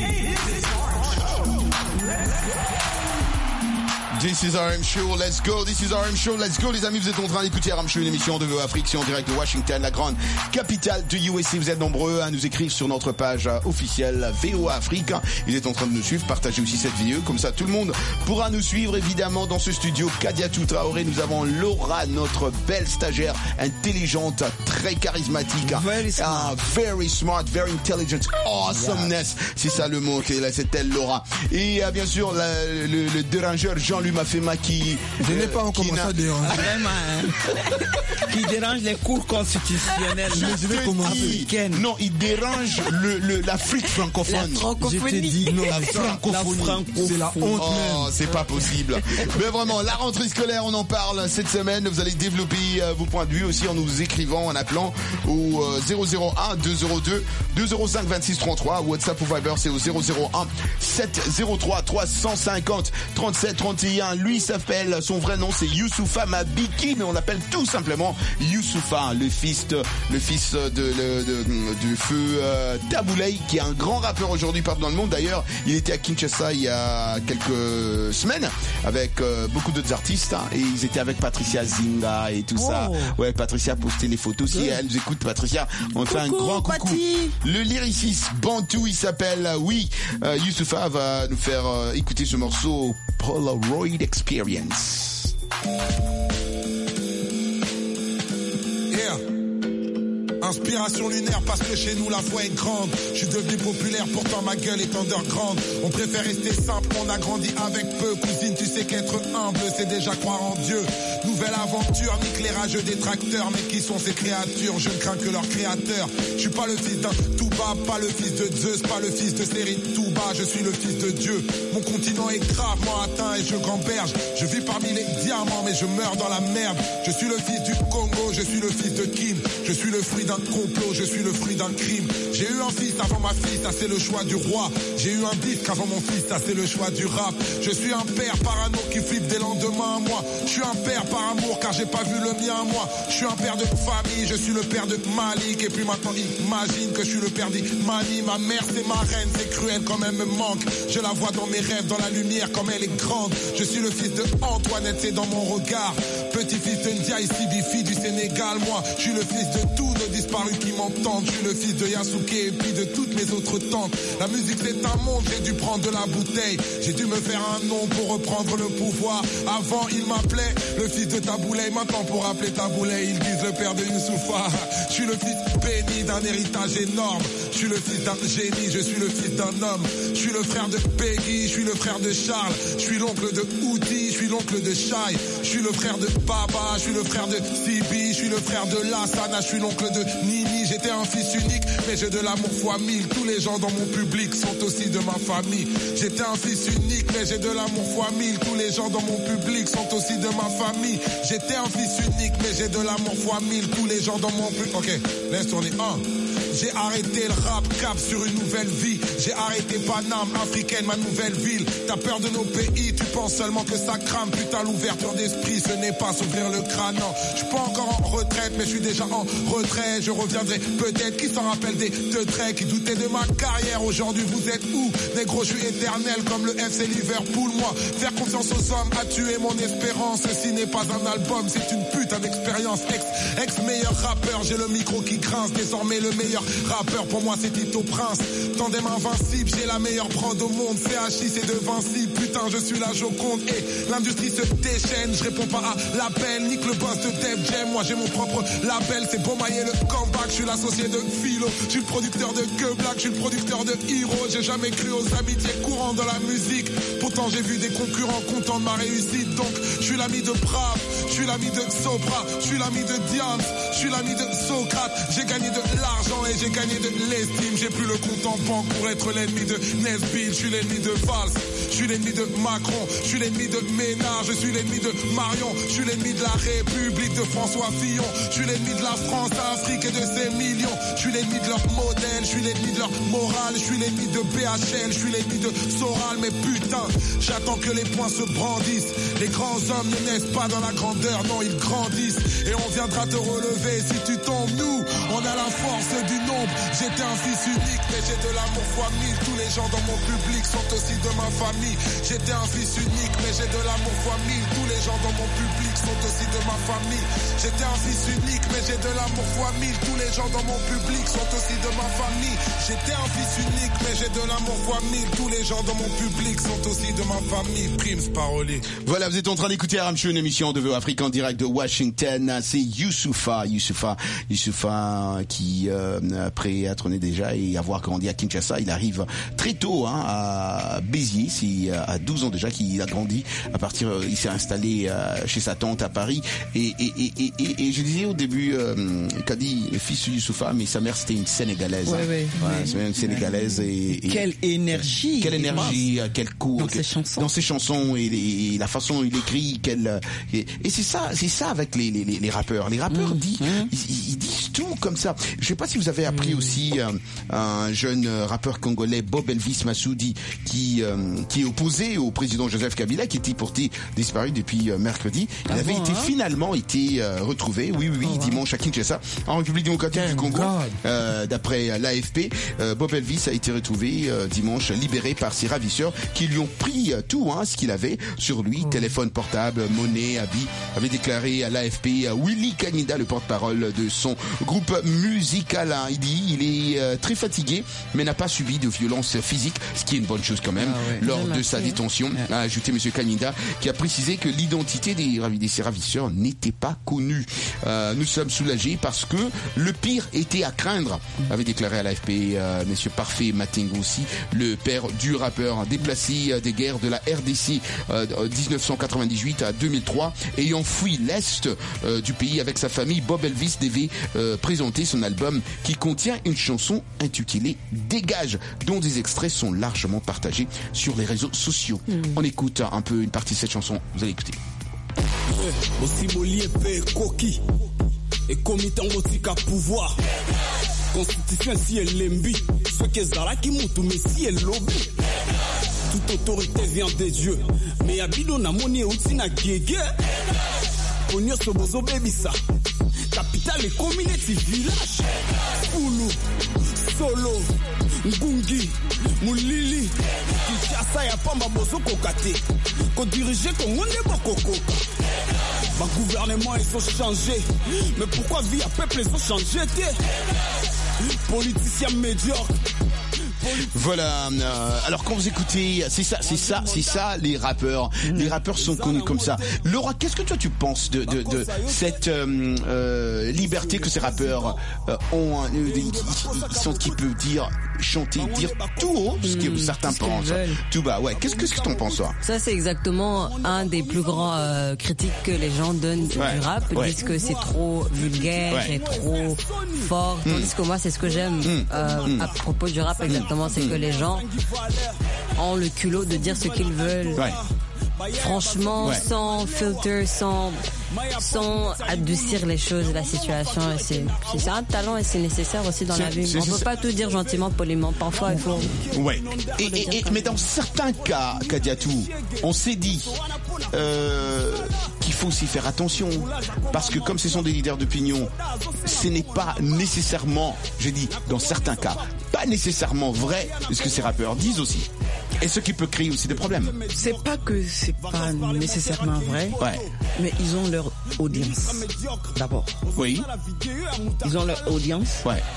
This is RM Show, let's go, this is RM Show, let's go les amis, vous êtes en train d'écouter RM Show, une émission de VOA Afrique, en direct de Washington, la grande capitale de USA. Vous êtes nombreux à nous écrire sur notre page officielle VOA Afrique. Vous êtes en train de nous suivre, partagez aussi cette vidéo, comme ça tout le monde pourra nous suivre évidemment dans ce studio. Kadiatou Traoré, nous avons Laura, notre belle stagiaire intelligente, très charismatique, very smart, very intelligent, awesomeness, c'est ça le mot, c'est elle Laura. Et bien sûr le dérangeur Jean-Louis Mafema qui... Je n'ai pas encore commencé à déranger. Vraiment, hein. Qui dérange les cours constitutionnels. Je vais commencer. Non, il dérange l'Afrique francophone. La francophonie. Je t'ai dit, non, la francophonie. C'est la honte même. C'est pas possible. Mais vraiment, la rentrée scolaire, on en parle cette semaine. Vous allez développer vos points de vue aussi en nous écrivant, en appelant au 001 202 205 26 33. WhatsApp ou Viber, c'est au 001 703 350 37 31. Lui s'appelle, son vrai nom c'est Youssoufa Mabiki, mais on l'appelle tout simplement Youssoufa, le fils de feu Taboulay, qui est un grand rappeur aujourd'hui partout dans le monde. D'ailleurs, il était à Kinshasa il y a quelques semaines avec beaucoup d'autres artistes, hein, et ils étaient avec Patricia Zinga et tout ça. Ouais, Patricia a posté les photos. Si elle nous écoute, Patricia, on fait un grand coucou. Pati. Le lyriciste Bantou, il s'appelle Youssoufa va nous faire écouter ce morceau Polaroid Experience. Yeah. Inspiration lunaire parce que chez nous la foi est grande. Je suis devenu populaire, pourtant ma gueule est underground. On préfère rester simple, on a grandi avec peu. Cousine, tu sais qu'être humble, c'est déjà croire en Dieu. Nouvelle aventure, nique les rageux détracteurs. Mais qui sont ces créatures? Je ne crains que leur créateur. Je suis pas le fils d'un Touba, pas le fils de Zeus, pas le fils de Série Touba. Je suis le fils de Dieu. Mon continent est gravement atteint et je gamberge. Je vis parmi les diamants mais je meurs dans la merde. Je suis le fils du Congo, je suis le fils de Kim. Je suis le fruit d'un complot, je suis le fruit d'un crime. J'ai eu un fils avant ma fille, ça c'est le choix du roi. J'ai eu un disque avant mon fils, ça c'est le choix du rap. Je suis un père parano qui flippe des lendemains à moi. Je suis un père par amour car j'ai pas vu le mien à moi. Je suis un père de famille, je suis le père de Malik. Et puis maintenant imagine que je suis le père d'Imani. Ma mère c'est ma reine, c'est cruel quand elle me manque. Je la vois dans mes rêves, dans la lumière comme elle est grande. Je suis le fils de Antoinette, c'est dans mon regard. Petit-fils de Ndiaye Sidifi du Sénégal. Moi, je suis le fils de tous nos disparus qui m'entendent. Je suis le fils de Yasuke et puis de toutes mes autres tantes. La musique c'est un monde, j'ai dû prendre de la bouteille. J'ai dû me faire un nom pour reprendre le pouvoir. Avant il m'appelait le fils de Taboulay. Maintenant pour appeler Taboulay, ils disent le père de Youssoufa. Je suis le fils béni d'un héritage énorme. Je suis le fils d'un génie, je suis le fils d'un homme. Je suis le frère de Peggy, je suis le frère de Charles. Je suis l'oncle de Oudi, je suis l'oncle de Shai. Je suis le frère de Baba, je suis le frère de Sibi. Je suis le frère de Lassana, je suis l'oncle de Nini. J'étais un fils unique, mais j'ai de l'amour fois 1000. Tous les gens dans mon public sont aussi de ma famille. J'étais un fils unique, mais j'ai de l'amour fois 1000. Tous les gens dans mon public sont aussi de ma famille. J'étais un fils unique, mais j'ai de l'amour fois 1000. Tous les gens dans mon public. Ok, laisse tourner. J'ai arrêté le rap, cap sur une nouvelle vie. J'ai arrêté Paname, africaine, ma nouvelle ville. T'as peur de nos pays, tu penses seulement que ça crame. Putain, l'ouverture d'esprit, ce n'est pas s'ouvrir le crâne. Non, je suis pas encore en retraite, mais je suis déjà en retrait. Je reviendrai peut-être, qui s'en rappelle des deux traits, qui doutaient de ma carrière. Aujourd'hui, vous êtes où? Négro, je suis éternel comme le FC Liverpool. Moi, faire confiance aux hommes a tué mon espérance. Ceci n'est pas un album, c'est une putain d'expérience. Ex-meilleur rappeur, j'ai le micro qui grince. Désormais le meilleur rappeur, pour moi c'est Tito Prince. Tandem invincible, j'ai la meilleure prod au monde. CHI c'est de Vinci, putain putain, je suis la Joconde. Et l'industrie se déchaîne, je réponds pas à l'appel. Nique le boss de Def Jam, moi j'ai mon propre label. C'est beau mailler le comeback, je suis l'associé de Philo. Je suis le producteur de Que Black, je suis le producteur de Hero. J'ai jamais cru aux amitiés courantes dans la musique. Pourtant j'ai vu des concurrents contents de ma réussite. Donc je suis l'ami de Brav, je suis l'ami de Sopra, je suis l'ami de Diams, je suis l'ami de Socrate. J'ai gagné de l'argent et j'ai gagné de l'estime. J'ai plus le compte en banque pour être l'ennemi de Nesbitt. Je suis l'ennemi de Valls, je suis l'ennemi de Macron, je suis l'ennemi de Ménard, je suis l'ennemi de Marion, je suis l'ennemi de la République de François Fillon, je suis l'ennemi de la France, Afrique et de ses millions, je suis l'ennemi de leur modèle, je suis l'ennemi de leur morale, je suis l'ennemi de BHL, je suis l'ennemi de Soral, mais putain, j'attends que les poings se brandissent. Les grands hommes ne naissent pas dans la grandeur, non, ils grandissent. Et on viendra te relever si tu tombes. Nous, on a la force du nombre. J'étais un fils unique, mais j'ai de l'amour fois 1000. Tous les gens dans mon public sont aussi de ma famille. J'étais un fils unique, mais j'ai de l'amour fois 1000. Tous les gens dans mon public sont aussi de ma famille. J'étais un fils unique, mais j'ai de l'amour fois 1000. Tous les gens dans mon public sont aussi de ma famille. J'étais un fils unique, mais j'ai de l'amour fois 1000. Tous les gens dans mon public sont aussi de ma famille. Primes parolier. Voilà, vous êtes en train d'écouter RM Show, une émission de VO Afrique en direct de Washington. C'est Youssoupha qui après être né déjà et avoir grandi à Kinshasa, il arrive très tôt à Béziers, c'est à 12 ans déjà qu'il a grandi. Il s'est installé chez sa tante à Paris et je disais au début Kadi, fils de Youssoupha, mais sa mère c'était une Sénégalaise. C'est une Sénégalaise et quelle énergie, quel coup dans ses chansons et la façon dont il écrit, et c'est ça avec les rappeurs. Les rappeurs ils disent tout comme ça. Je sais pas si vous avez appris aussi un jeune rappeur congolais, Bob Elvis Massoudi, qui est opposé au président Joseph Kabila, qui était porté disparu depuis mercredi. Il avait finalement été retrouvé, dimanche à Kinshasa, en République démocratique du Congo. D'après l'AFP, Bob Elvis a été retrouvé dimanche, libéré par ses ravisseurs qui lui ont pris tout, ce qu'il avait sur lui, téléphone portable, monnaie, habits, avait déclaré à l'AFP Willy Kanyinda, le porte-parole de son groupe musical. Il dit il est très fatigué, mais n'a pas subi de violence physique, ce qui est une bonne chose quand même, lors de sa détention, a ajouté M. Kanyinda, qui a précisé que l'identité de ses ravisseurs n'était pas connue. Nous sommes soulagés parce que le pire était à craindre, avait déclaré à l'AFP M. Parfait Matengo aussi, le père du rappeur, déplacé des guerres de la RDC 1998 à 2003, ayant fui l'Est du pays avec sa famille. Bob Elvis devait présenter son album qui contient une chanson intitulée Dégage, dont des extraits sont largement partagés sur les réseaux sociaux. On écoute un peu une partie de cette chanson, vous allez écouter. Et comité en pouvoir constitution si elle l'embi ce que Zara qui monte mais si elle lobby toute autorité vient des dieux mais abido na moni outi na gege onyo sobozo bebisa capital et community village Fulu Solo Ngungi Mulili Kinshasa ya pamba bozo kokate ko diriger Congo ne bokokoka. Ma gouvernement ils ont changé, mais pourquoi vie à peuple ils ont changé? Politiciens médiocres. Voilà. Alors quand vous écoutez, c'est ça les rappeurs. Les rappeurs sont connus comme ça. Laura, qu'est-ce que toi tu penses de cette liberté que ces rappeurs ont, qui peuvent dire, chanter, dire tout haut ce que certains pensent, tout bas. Ouais. Qu'est-ce que t'en penses toi? Ça c'est exactement un des plus grands critiques que les gens donnent du rap. Ils disent que c'est trop vulgaire et trop fort. Tandis que moi c'est ce que j'aime à propos du rap exactement, c'est que les gens ont le culot de dire ce qu'ils veulent. Franchement, sans filter, sans adoucir les choses, la situation. C'est un talent et c'est nécessaire aussi dans la vie. On ne peut pas tout dire gentiment, poliment. Parfois, il faut... Ouais. Mais dans certains cas, Kadiatou, on s'est dit qu'il faut aussi faire attention. Parce que comme ce sont des leaders d'opinion, ce n'est pas nécessairement, je dis, dans certains cas, pas nécessairement vrai ce que ces rappeurs disent aussi. Et ce qui peut créer aussi des problèmes. C'est pas que c'est pas nécessairement vrai, mais ils ont leur audience d'abord. Oui. Ils ont leur audience. Ouais.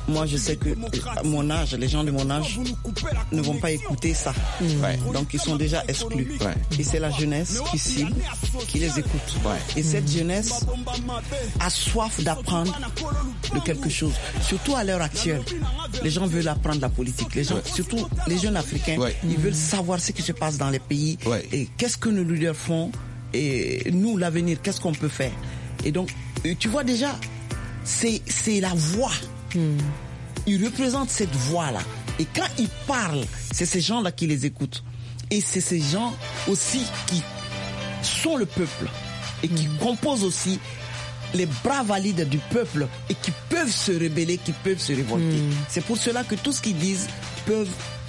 moi je sais que mon âge, les gens de mon âge ne vont pas écouter ça. Donc ils sont déjà exclus. Et c'est la jeunesse qui cible, qui les écoute. Et cette jeunesse a soif d'apprendre de quelque chose. Surtout à l'heure actuelle, les gens veulent apprendre la politique. Les gens, surtout les jeunes africains, ils veulent savoir ce qui se passe dans les pays et qu'est-ce que nos leaders font. Et nous, l'avenir, qu'est-ce qu'on peut faire? Et donc, tu vois déjà, c'est la voix. Ils représentent cette voix-là. Et quand ils parlent, c'est ces gens-là qui les écoutent. Et c'est ces gens aussi qui sont le peuple et qui composent aussi les bras valides du peuple et qui peuvent se rebeller, qui peuvent se révolter. C'est pour cela que tout ce qu'ils disent peuvent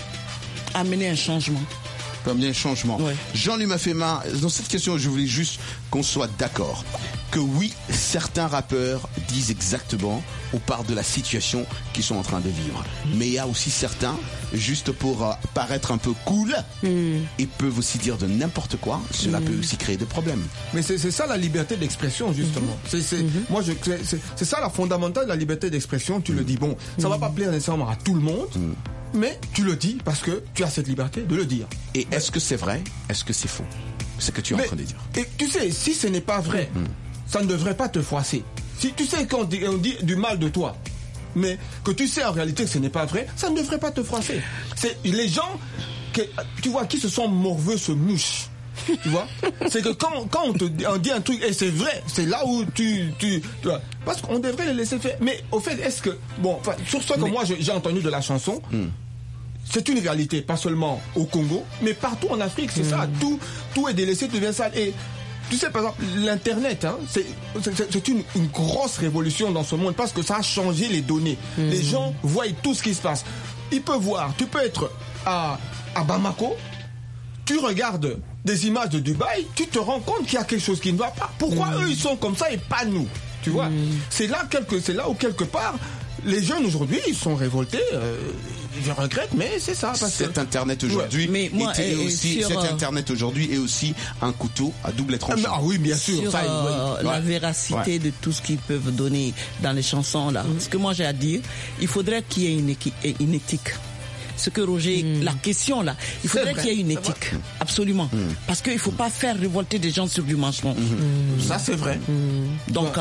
amener un changement. Amener un changement. Jean-Louis Mafema, dans cette question, je voulais juste qu'on soit d'accord que oui, certains rappeurs disent exactement ou parlent de la situation qu'ils sont en train de vivre. Mais il y a aussi certains, juste pour paraître un peu cool, ils peuvent aussi dire de n'importe quoi. Cela peut aussi créer des problèmes. Mais c'est ça la liberté d'expression, justement. Moi, c'est ça la fondamentale de la liberté d'expression. Tu le dis, bon, ça va pas plaire nécessairement à tout le monde. Mais tu le dis parce que tu as cette liberté de le dire. Et est-ce que c'est vrai? Est-ce que c'est faux? C'est ce que tu es en train de dire. Et tu sais, si ce n'est pas vrai, ça ne devrait pas te froisser. Si tu sais qu'on dit du mal de toi, mais que tu sais en réalité que ce n'est pas vrai, ça ne devrait pas te froisser. C'est les gens tu vois, qui se sont morveux se mouchent. Tu vois, c'est que quand on dit un truc et c'est vrai, c'est là où tu vois, parce qu'on devrait les laisser faire. Mais au fait, est-ce que sur ce que moi j'ai entendu de la chanson, c'est une réalité, pas seulement au Congo, mais partout en Afrique, c'est ça. Tout est délaissé, tout devient sale. Et tu sais, par exemple, l'internet, c'est une grosse révolution dans ce monde parce que ça a changé les données. Les gens voient tout ce qui se passe. Ils peuvent voir. Tu peux être à Bamako, tu regardes des images de Dubaï, tu te rends compte qu'il y a quelque chose qui ne va pas. Pourquoi eux ils sont comme ça et pas nous? Tu vois, c'est là où quelque part les jeunes aujourd'hui ils sont révoltés. Je regrette, mais c'est ça. Cet Internet aujourd'hui Internet aujourd'hui est aussi un couteau à double tranchant. Ah oui, bien sûr. Sur la véracité de tout ce qu'ils peuvent donner dans les chansons là. Ce que moi j'ai à dire, il faudrait qu'il y ait une éthique. Ce que Roger, la question là, il faudrait qu'il y ait une éthique, absolument, parce qu'il faut pas faire révolter des gens sur du mensonge. Ça c'est vrai. Donc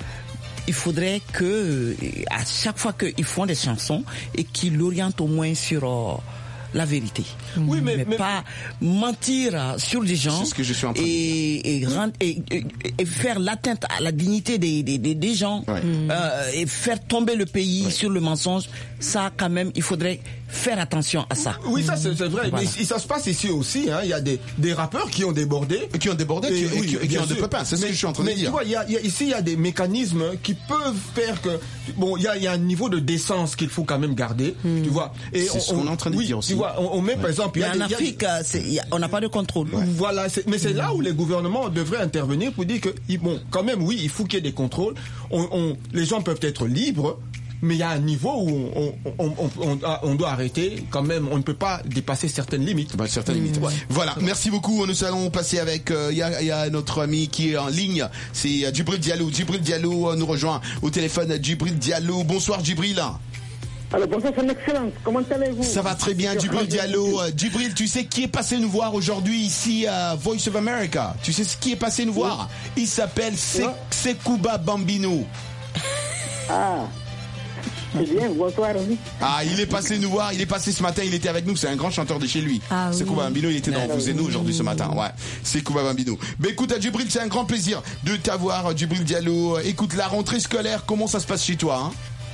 il faudrait que à chaque fois qu'ils font des chansons et qu'ils l'orientent au moins sur la vérité. Oui, mais pas mentir sur les gens. C'est ce que je suis en train de dire. Et faire l'atteinte à la dignité des gens, et faire tomber le pays sur le mensonge. Ça, quand même, il faudrait faire attention à ça. Oui, ça c'est vrai. Voilà. Mais ça se passe ici aussi. Il y a des rappeurs qui ont débordé. Qui ont ont des pépins. C'est ce que je suis en train de dire. Tu vois, ici, il y a des mécanismes qui peuvent faire que... Bon, il y a un niveau de décence qu'il faut quand même garder. Tu vois. Et c'est ce qu'on est en train de dire aussi. Tu vois, on met par exemple... En Afrique, on n'a pas de contrôle. Voilà. Mais c'est là où les gouvernements devraient intervenir pour dire que, bon, quand même, oui, il faut qu'il y ait des contrôles. Les gens peuvent être libres. Mais il y a un niveau où on doit arrêter quand même. On ne peut pas dépasser certaines limites. Voilà, merci beaucoup. Nous allons passer avec il y a notre ami qui est en ligne. C'est Djibril Diallo. Djibril Diallo nous rejoint au téléphone. Djibril Diallo. Bonsoir Djibril. Alors bonsoir son excellence. Comment allez-vous? Ça va très bien Djibril Diallo. Djibril, tu sais qui est passé nous voir aujourd'hui ici à Voice of America? Tu sais qui est passé nous voir? Il s'appelle Sekouba Bambino. Ah. C'est bien, bonsoir. Ah, il est passé nous voir, il est passé ce matin, il était avec nous, c'est un grand chanteur de chez lui. Sekouba Bambino, il était dans Vous et nous aujourd'hui ce matin. Ouais, Sekouba Bambino. Mais écoute, Djibril, c'est un grand plaisir de t'avoir, Djibril Diallo. Écoute, la rentrée scolaire, comment ça se passe chez toi,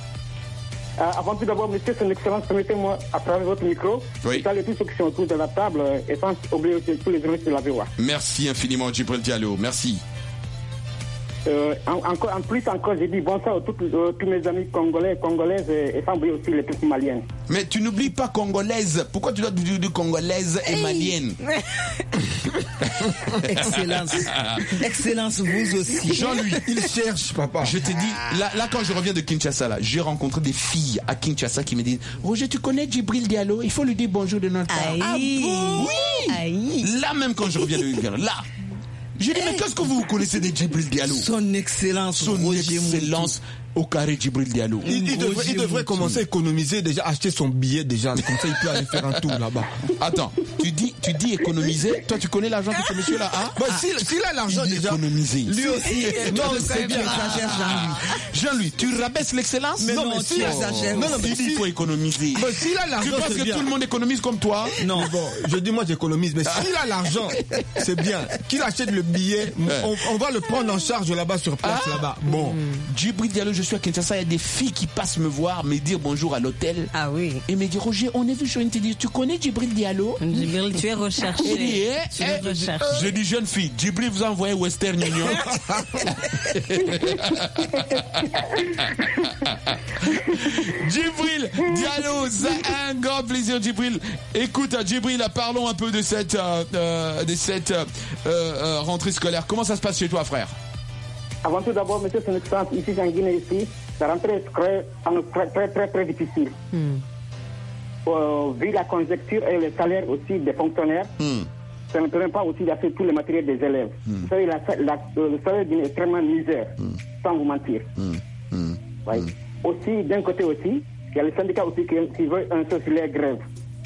avant tout d'abord, monsieur, son excellence, permettez-moi, à travers votre micro, de saluer tous ceux qui sont autour de la table et sans oublier tous les journalistes de la VOA. Merci infiniment, Djibril Diallo, merci. En plus, j'ai dit bonsoir à tous mes amis congolais, congolaises et sans oublier aussi les peuples maliennes. Mais tu n'oublies pas congolaise. Pourquoi tu dois dire congolaise et malienne? Excellence, vous aussi. Jean-Louis, il cherche, papa. Je t'ai dit, là quand je reviens de Kinshasa, là, j'ai rencontré des filles à Kinshasa qui me disent, Roger, tu connais Djibril Diallo? Il faut lui dire bonjour de notre part. Ah bon? Oui. Là même quand je reviens de là. J'ai dit, mais qu'est-ce que vous connaissez de Djibril Diallo? Son excellence. au carré Djibril Diallo. Il devrait commencer à économiser déjà, acheter son billet déjà, comme ça il peut aller faire un tour là-bas. Attends, tu dis économiser. Toi, tu connais l'argent que ce monsieur-là a? S'il a l'argent déjà, économiser. Lui aussi. Non, c'est bien. Jean-Louis, tu rabaisses l'excellence? Non, mais si exagère. Non, mais il faut économiser. Mais s'il a l'argent, tu penses que tout le monde économise comme toi? Non. Bon, je dis moi j'économise, mais s'il a l'argent, c'est bien. Qu'il achète le billet, on va le prendre en charge là-bas sur place là-bas. Bon. Djibril Diallo, je suis à Kinshasa, il y a des filles qui passent me voir, me dire bonjour à l'hôtel. Ah oui. Et me dire Roger, on est vu sur une télé, tu connais Djibril Diallo? Djibril, tu es recherché. Je dis jeune fille, Djibril vous a envoyé Western Union. Djibril Diallo, c'est un grand plaisir Djibril. Écoute Djibril, parlons un peu de cette rentrée scolaire. Comment ça se passe chez toi, frère? Avant tout d'abord, monsieur, son excellence, ici en Guinée, ici, la rentrée est très difficile. Vu la conjecture et le salaire aussi des fonctionnaires, ça ne permet pas aussi d'acheter tous les matériels des élèves. Vous savez, le salaire guinéen est extrêmement misère, sans vous mentir. Aussi, d'un côté aussi, il y a les syndicats aussi qui veulent un circulaire grève.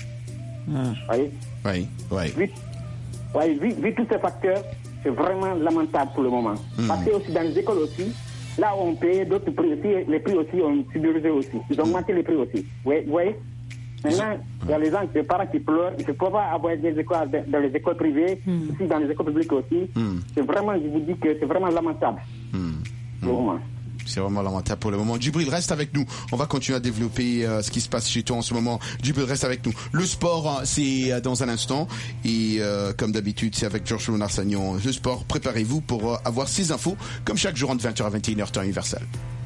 Vu tous ces facteurs, c'est vraiment lamentable pour le moment. Parce que aussi dans les écoles aussi, là où on paye d'autres prix aussi, les prix aussi ont subdivisé aussi. Ils ont augmenté les prix aussi. Vous voyez? Maintenant, il y a les parents qui pleurent. Il ne faut pas avoir des écoles dans les écoles privées, aussi dans les écoles publiques aussi. C'est vraiment, je vous dis que c'est vraiment lamentable. C'est vraiment lamentable pour le moment. Djibril, reste avec nous. On va continuer à développer ce qui se passe chez toi en ce moment. Djibril, reste avec nous. Le sport, c'est dans un instant. Et comme d'habitude, c'est avec Georges Narsagnon. Le sport, préparez-vous pour avoir 6 infos, comme chaque jour entre 20h à 21h, temps universel.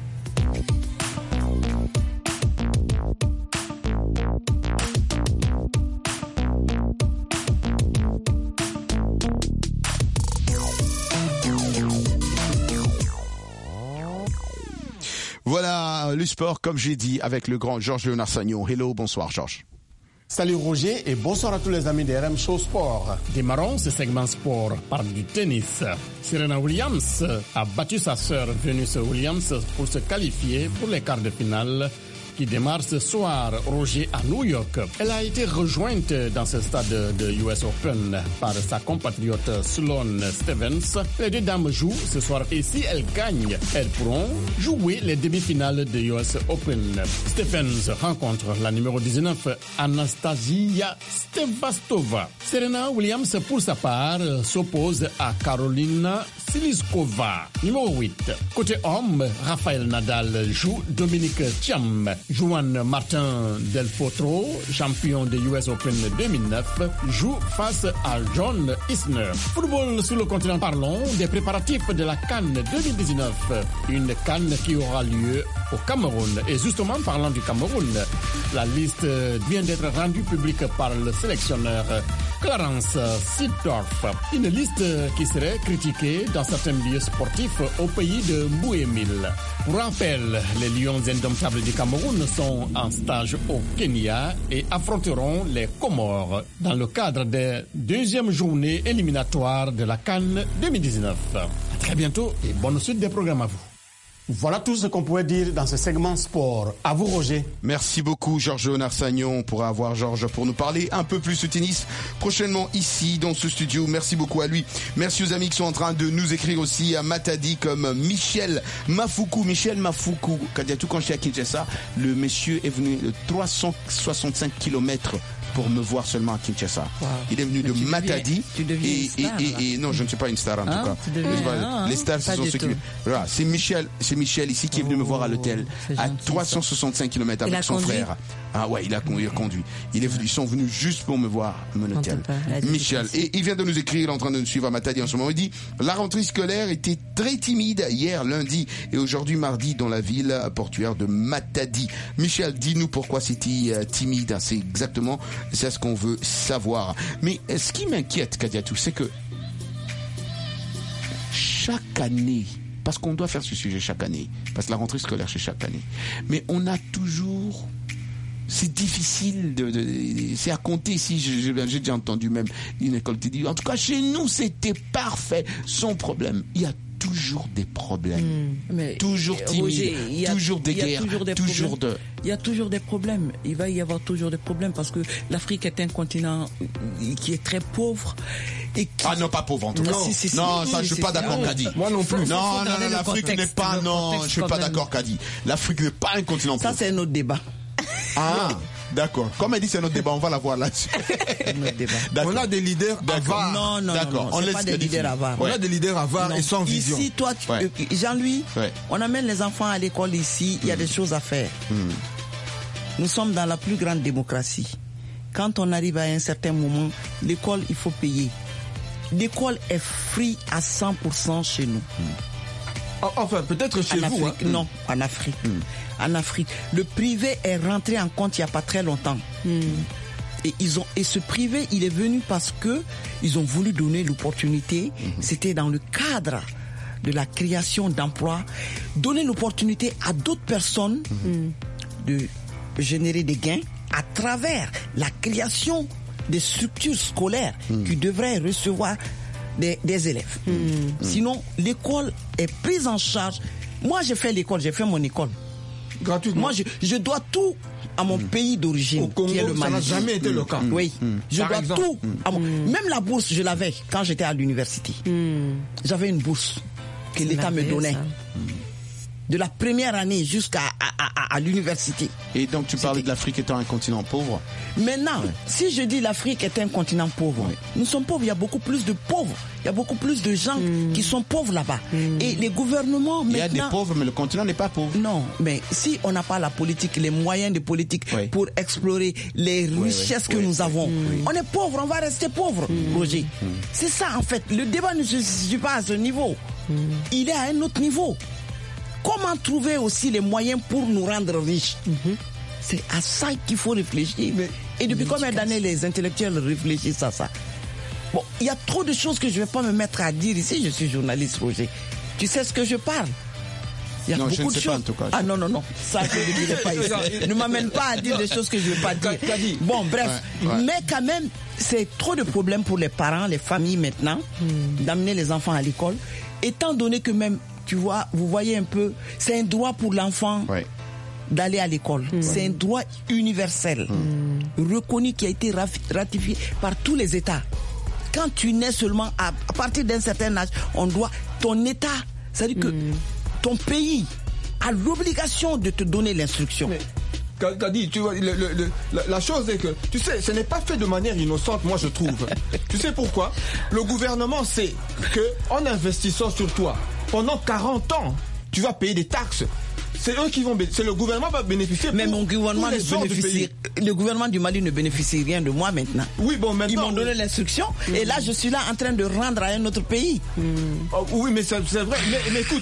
Voilà, le sport, comme j'ai dit, avec le grand Georges Narsagnon. Hello, bonsoir Georges. Salut Roger et bonsoir à tous les amis de RM Show Sport. Démarrons ce segment sport par du tennis. Serena Williams a battu sa sœur Venus Williams pour se qualifier pour les quarts de finale qui démarre ce soir, Roger, à New York. Elle a été rejointe dans ce stade de US Open par sa compatriote Sloane Stephens. Les deux dames jouent ce soir et si elles gagnent, elles pourront jouer les demi-finales de US Open. Stephens rencontre la numéro 19, Anastasia Sevastova. Serena Williams, pour sa part, s'oppose à Karolina Siliskova, numéro 8. Côté homme, Rafael Nadal joue Dominique Thiem. Juan Martin Del Potro, champion de US Open 2009, joue face à John Isner. Football sur le continent, parlons des préparatifs de la CAN 2019. Une CAN qui aura lieu au Cameroun. Et justement, parlant du Cameroun, la liste vient d'être rendue publique par le sélectionneur Clarence Seedorf. Une liste qui serait critiquée dans certains milieux sportifs au pays de Mbouémil. Pour rappel, les Lions indomptables du Cameroun sont en stage au Kenya et affronteront les Comores dans le cadre des deuxièmes journées éliminatoires de la CAN 2019. À très bientôt et bonne suite des programmes à vous. Voilà tout ce qu'on pouvait dire dans ce segment sport. À vous, Roger. Merci beaucoup, Georges Narsagnon. On pourra avoir Georges pour nous parler un peu plus de tennis prochainement ici dans ce studio. Merci beaucoup à lui. Merci aux amis qui sont en train de nous écrire aussi à Matadi comme Michel Mafoukou. Michel Mafoukou, quand j'étais à Kinshasa, le monsieur est venu de 365 km pour me voir seulement à Kinshasa. Wow. Il est venu de Matadi. Tu deviens une star, et non, je ne suis pas une star en tout cas. Les stars, ce sont ceux qui... Voilà, c'est Michel ici qui est venu me voir à l'hôtel à 365 km avec son frère. Ah ouais, il a conduit. Ils sont venus juste pour me voir à mon hôtel. Michel. Et il vient de nous écrire, il est en train de nous suivre à Matadi en ce moment. Il dit, la rentrée scolaire était très timide hier lundi et aujourd'hui mardi dans la ville portuaire de Matadi. Michel, dis-nous pourquoi c'était timide. C'est exactement, c'est ce qu'on veut savoir. Mais ce qui m'inquiète, Kadiatou, c'est que chaque année, parce qu'on doit faire ce sujet chaque année, parce que la rentrée scolaire c'est chaque année, mais on a toujours... C'est difficile c'est à compter si j'ai déjà entendu même une école qui dit en tout cas chez nous c'était parfait sans problème. Il y a toujours des problèmes. Mais toujours timide, Roger, toujours des guerres, toujours de... Il y a toujours des problèmes. Il va y avoir toujours des problèmes parce que l'Afrique est un continent qui est très pauvre. Et qui... Ah non, pas pauvre en tout cas. Non, ça je suis pas d'accord, Kadi. Moi non plus. Non, l'Afrique n'est pas... Non, je suis pas d'accord, Kadi. L'Afrique n'est pas un continent pauvre. Ça, c'est un autre débat. Ah, d'accord. Comme elle dit, c'est notre débat, on va la voir là-dessus. On a des leaders avares. Non, on laisse pas des leaders avares. On a des leaders avares et sans vision. Ici, toi, Jean-Louis, on amène les enfants à l'école ici, il y a des choses à faire. Nous sommes dans la plus grande démocratie. Quand on arrive à un certain moment, l'école, il faut payer. L'école est free à 100% chez nous. Enfin, peut-être chez vous. Afrique, non, en Afrique. En Afrique. Le privé est rentré en compte il n'y a pas très longtemps. Et ce privé, il est venu parce que ils ont voulu donner l'opportunité. C'était dans le cadre de la création d'emplois, donner l'opportunité à d'autres personnes de générer des gains à travers la création des structures scolaires qui devraient recevoir des élèves. Sinon, l'école est prise en charge. Moi, j'ai fait l'école, j'ai fait mon école. Gratuitement. Moi, je dois tout à mon pays d'origine. Au Congo, qui est le Mali. ça n'a jamais été le cas. Oui, je Par dois exemple. tout. Même la bourse, je l'avais quand j'étais à l'université. J'avais une bourse que l'État me donnait. ça. De la première année jusqu'à à l'université. Et donc tu parlais de l'Afrique étant un continent pauvre. Maintenant, si je dis l'Afrique est un continent pauvre, nous sommes pauvres, il y a beaucoup plus de pauvres. Il y a beaucoup plus de gens qui sont pauvres là-bas. Et les gouvernements maintenant... Il y a des pauvres, mais le continent n'est pas pauvre. Non, mais si on n'a pas la politique, les moyens de politique pour explorer les richesses que nous avons, on est pauvre, on va rester pauvre, Roger. C'est ça en fait. Le débat ne se situe pas à ce niveau. Il est à un autre niveau. Comment trouver aussi les moyens pour nous rendre riches? C'est à ça qu'il faut réfléchir. Et depuis combien d'années les intellectuels réfléchissent à ça? Bon, il y a trop de choses que je ne vais pas me mettre à dire ici. Je suis journaliste, Roger. Tu sais ce que je parle? Il y a non, beaucoup je ne de sais choses. Pas, en tout cas. Ah non. Ça, je ne dirai pas ici. Ne m'amène pas à dire des choses que je ne vais pas dire. Bon, bref. Mais quand même, c'est trop de problèmes pour les parents, les familles maintenant, d'amener les enfants à l'école. Étant donné que même, tu vois, vous voyez un peu, c'est un droit pour l'enfant d'aller à l'école. C'est un droit universel, reconnu, qui a été ratifié par tous les États. Quand tu nais seulement, à partir d'un certain âge, on doit, ton État, c'est-à-dire que ton pays a l'obligation de te donner l'instruction. Kadi, tu vois, la chose est que, tu sais, ce n'est pas fait de manière innocente, moi je trouve. Tu sais pourquoi? Le gouvernement sait qu'en investissant sur toi, pendant 40 ans, tu vas payer des taxes. C'est eux qui vont, c'est le gouvernement va bénéficier. Mais mon gouvernement le gouvernement du Mali ne bénéficie rien de moi maintenant. Oui, bon, maintenant. Ils m'ont donné l'instruction et là je suis là en train de rendre à un autre pays. Oui, mais c'est vrai. Mais écoute,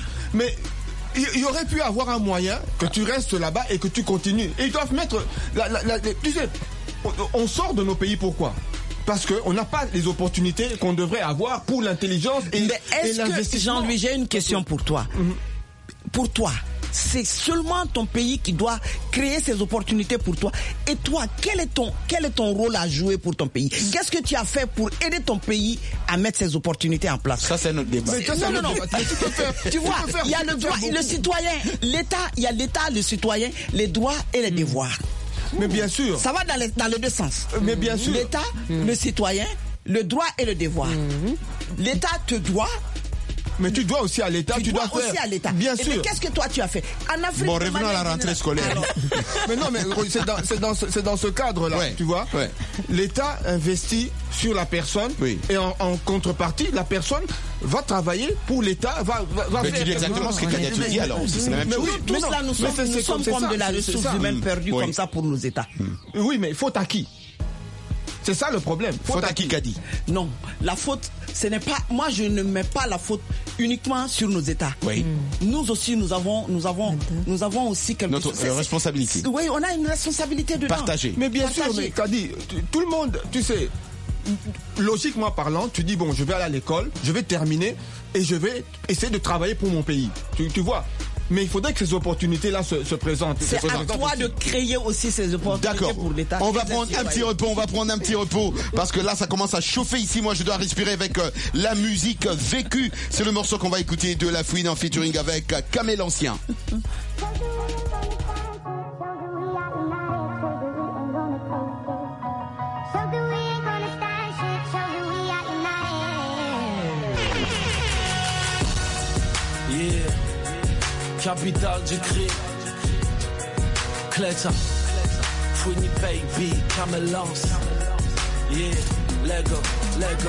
il y aurait pu avoir un moyen que tu restes là-bas et que tu continues. Et ils doivent mettre, tu sais, on sort de nos pays pourquoi? Parce qu'on n'a pas les opportunités qu'on devrait avoir pour l'intelligence et l'investissement. Jean-Louis, j'ai une question pour toi. Pour toi, c'est seulement ton pays qui doit créer ces opportunités pour toi. Et toi, quel est ton rôle à jouer pour ton pays? Qu'est-ce que tu as fait pour aider ton pays à mettre ces opportunités en place? Ça, c'est notre débat. Non. Tu vois, il y a le droit, le citoyen, l'État, il y a l'État, le citoyen, les droits et les devoirs. Mais bien sûr. Ça va dans les deux sens. Mais bien sûr. L'État, le citoyen, le droit et le devoir. L'État te doit. Mais tu dois aussi à l'État. Tu dois aussi à l'État. Bien sûr. Mais qu'est-ce que toi tu as fait en Afrique? Bon, revenons à la rentrée scolaire. Mais non, mais c'est dans ce cadre-là, tu vois. L'État investit sur la personne et en contrepartie, la personne va travailler pour l'État, va mais faire. tu dis exactement ce que Kadi a dit alors. C'est la même chose. Tous là, nous sommes comme de la ressource humaine perdue comme ça pour nos États. Oui, mais faute à qui? C'est ça le problème. Faute à qui, Kadi? Non, la faute, ce n'est pas. Moi, je ne mets pas la faute uniquement sur nos États. Oui. Nous aussi, nous avons aussi quelque chose. Notre responsabilité. Oui, on a une responsabilité dedans. Partagée. Mais bien sûr, mais Kadi, tout le monde, tu sais, logiquement parlant, tu dis bon, je vais aller à l'école, je vais terminer et je vais essayer de travailler pour mon pays. Tu vois. Mais il faudrait que ces opportunités-là se présentent. C'est à toi de créer aussi ces opportunités pour l'État. On va prendre un petit repos, parce que là ça commence à chauffer ici. Moi je dois respirer avec la musique vécue. C'est le morceau qu'on va écouter de La Fouine en featuring avec Kamel Ancien. Capital du crime, Cleta, Fouini baby, Camelance, yeah, Lego, Lego.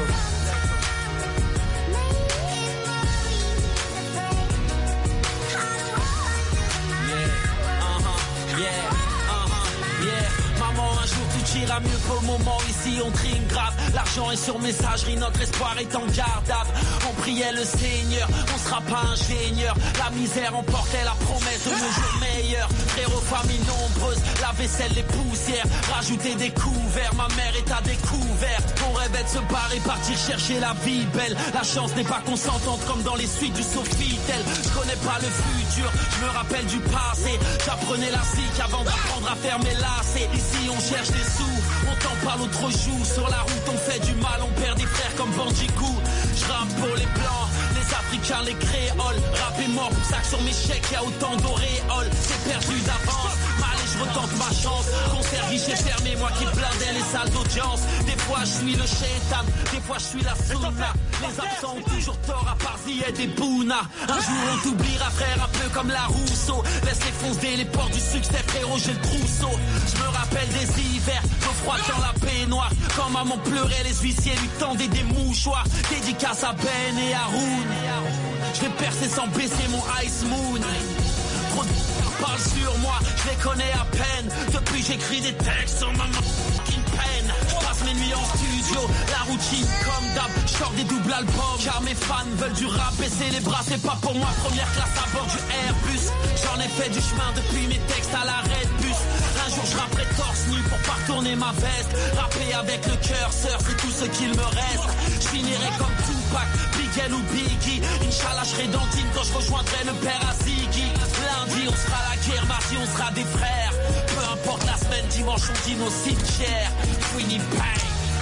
Maman, un jour tout ira mieux, pour le moment ici on trime grave. L'argent est sur messagerie, notre espoir est en gardable. On priait le Seigneur, on sera pas ingénieur. La misère emportait la promesse de nos jours meilleurs. Frères aux familles nombreuses, la vaisselle, les poussières, rajouter des couverts, ma mère est à découvert. On rêvait de se barrer, partir chercher la vie belle. La chance n'est pas consentante comme dans les suites du Sofitel. Je connais pas le futur, je me rappelle du passé. J'apprenais la zik avant d'apprendre à faire mes lacets. Ici on cherche des sous, on t'en parle autre jour. Sur la route on fait du mal, on perd des frères comme Bandicou. Je rappe pour les blancs, les africains, les créoles. Rap est mort, pour ça que sur mes chèques y'a autant d'auréoles. C'est perdu d'avance, mal et je retente ma chance. Concert guichet fermé, moi qui blindais les salles d'audience. Des fois je suis le shaitan, des fois je suis la sunna. Les absents ont toujours tort à part Zied et Bouna. Un jour on t'oubliera frère, un peu comme la Rousseau. Laisse-les foncer les portes du succès frérot, j'ai le trousseau. Je me rappelle des hivers, l'eau froide dans la baignoire. Quand maman pleurait, les huissiers lui tendaient des mouchoirs. Dédicace à Ben et Haroun. Je vais percer sans baisser mon Ice Moon. Trop de parle sur moi, je les connais à peine. Depuis j'écris des textes sur ma fucking peine. Je passe mes nuits en studio, la routine comme d'hab. Je sors des doubles albums, car mes fans veulent du rap. Baisser les bras, c'est pas pour moi. Première classe à bord du Airbus. J'en ai fait du chemin depuis mes textes à l'arrêt de bus. Un jour je rapperai torse nu pour pas retourner ma veste. Rapper avec le cœur, sœur, c'est tout ce qu'il me reste. Je finirai comme Tupac, Big L ou Biggie. Inch'Allah, je serai dentine quand je rejoindrai le père à Ziggy. Lundi, on sera la guerre, mardi, on sera des frères. Peu importe la semaine, dimanche, on dîne au cimetière. Fouini bang.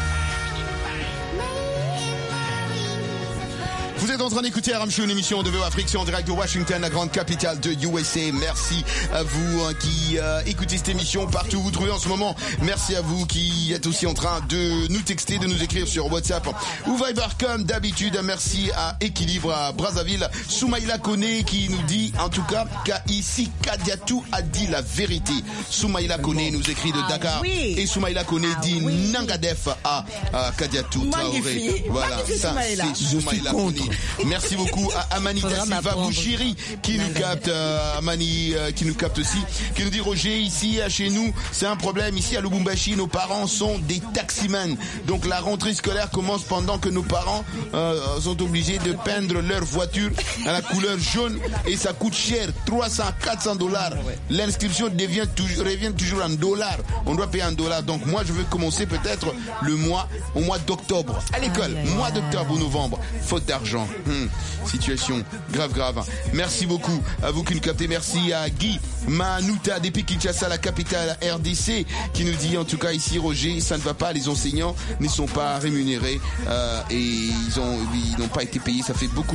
Vous êtes en train d'écouter RM Show, une émission de VO Afrique, c'est en direct de Washington, la grande capitale de USA. Merci à vous qui écoutez cette émission partout où vous trouvez en ce moment. Merci à vous qui êtes aussi en train de nous texter, de nous écrire sur WhatsApp ou Viber comme d'habitude. Merci à Équilibre à Brazzaville. Soumaïla Kone qui nous dit en tout cas qu'ici Kadiatou a dit la vérité. Soumaïla Kone nous écrit de Dakar. Oui. Et Soumaïla Kone dit Nangadef à Kadiatou Traoré. Voilà, ça c'est Soumaïla Kone. Merci beaucoup à Amanita Silva Bouchiri qui nous capte, Amani qui nous capte aussi, qui nous dit Roger, ici chez nous c'est un problème, ici à Lubumbashi nos parents sont des taximans, donc la rentrée scolaire commence pendant que nos parents sont obligés de peindre leur voiture à la couleur jaune et ça coûte cher, 300-400 $. L'inscription revient toujours en dollars, on doit payer en dollars, donc moi je veux commencer peut-être au mois d'octobre à l'école, mois d'octobre ou novembre, faute d'argent. Situation grave. Merci beaucoup à vous qui nous captez. Merci à Guy Manuta depuis Kinshasa, la capitale RDC, qui nous dit en tout cas ici Roger, ça ne va pas, les enseignants ne sont pas rémunérés et ils n'ont pas été payés, ça fait beaucoup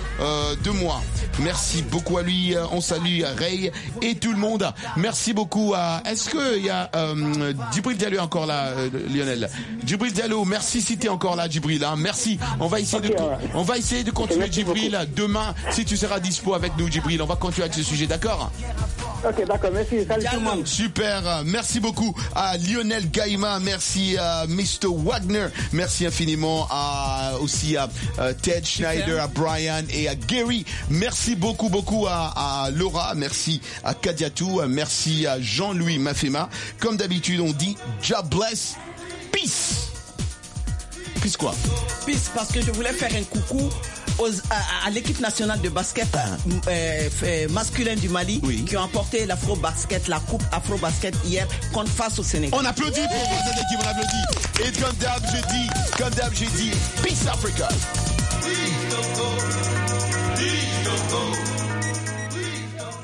de mois. Merci beaucoup à lui, on salue Ray et tout le monde. Merci beaucoup à... Est-ce qu'il y a Djibril Diallo encore là, Lionel? Djibril Diallo, merci si t'es encore là, Djibril. Merci. On va essayer de continuer, Djibril. Demain, si tu seras dispo avec nous, Djibril, on va continuer avec ce sujet, d'accord? Ok, d'accord, merci. Salut tout le monde. Super, merci beaucoup à Lionel Gaïma, merci à Mr. Wagner, merci infiniment aussi à Ted Schneider, à Brian et à Gary. Merci beaucoup à Laura, merci à Kadiatou, merci à Jean-Louis Mafema. Comme d'habitude, on dit God bless, peace. Peace quoi? Peace parce que je voulais faire un coucou à l'équipe nationale de basket masculin du Mali qui ont emporté la coupe Afro-Basket hier face au Sénégal. On applaudit pour cette équipe, on applaudit. Et comme d'hab, j'ai dit, Peace Africa.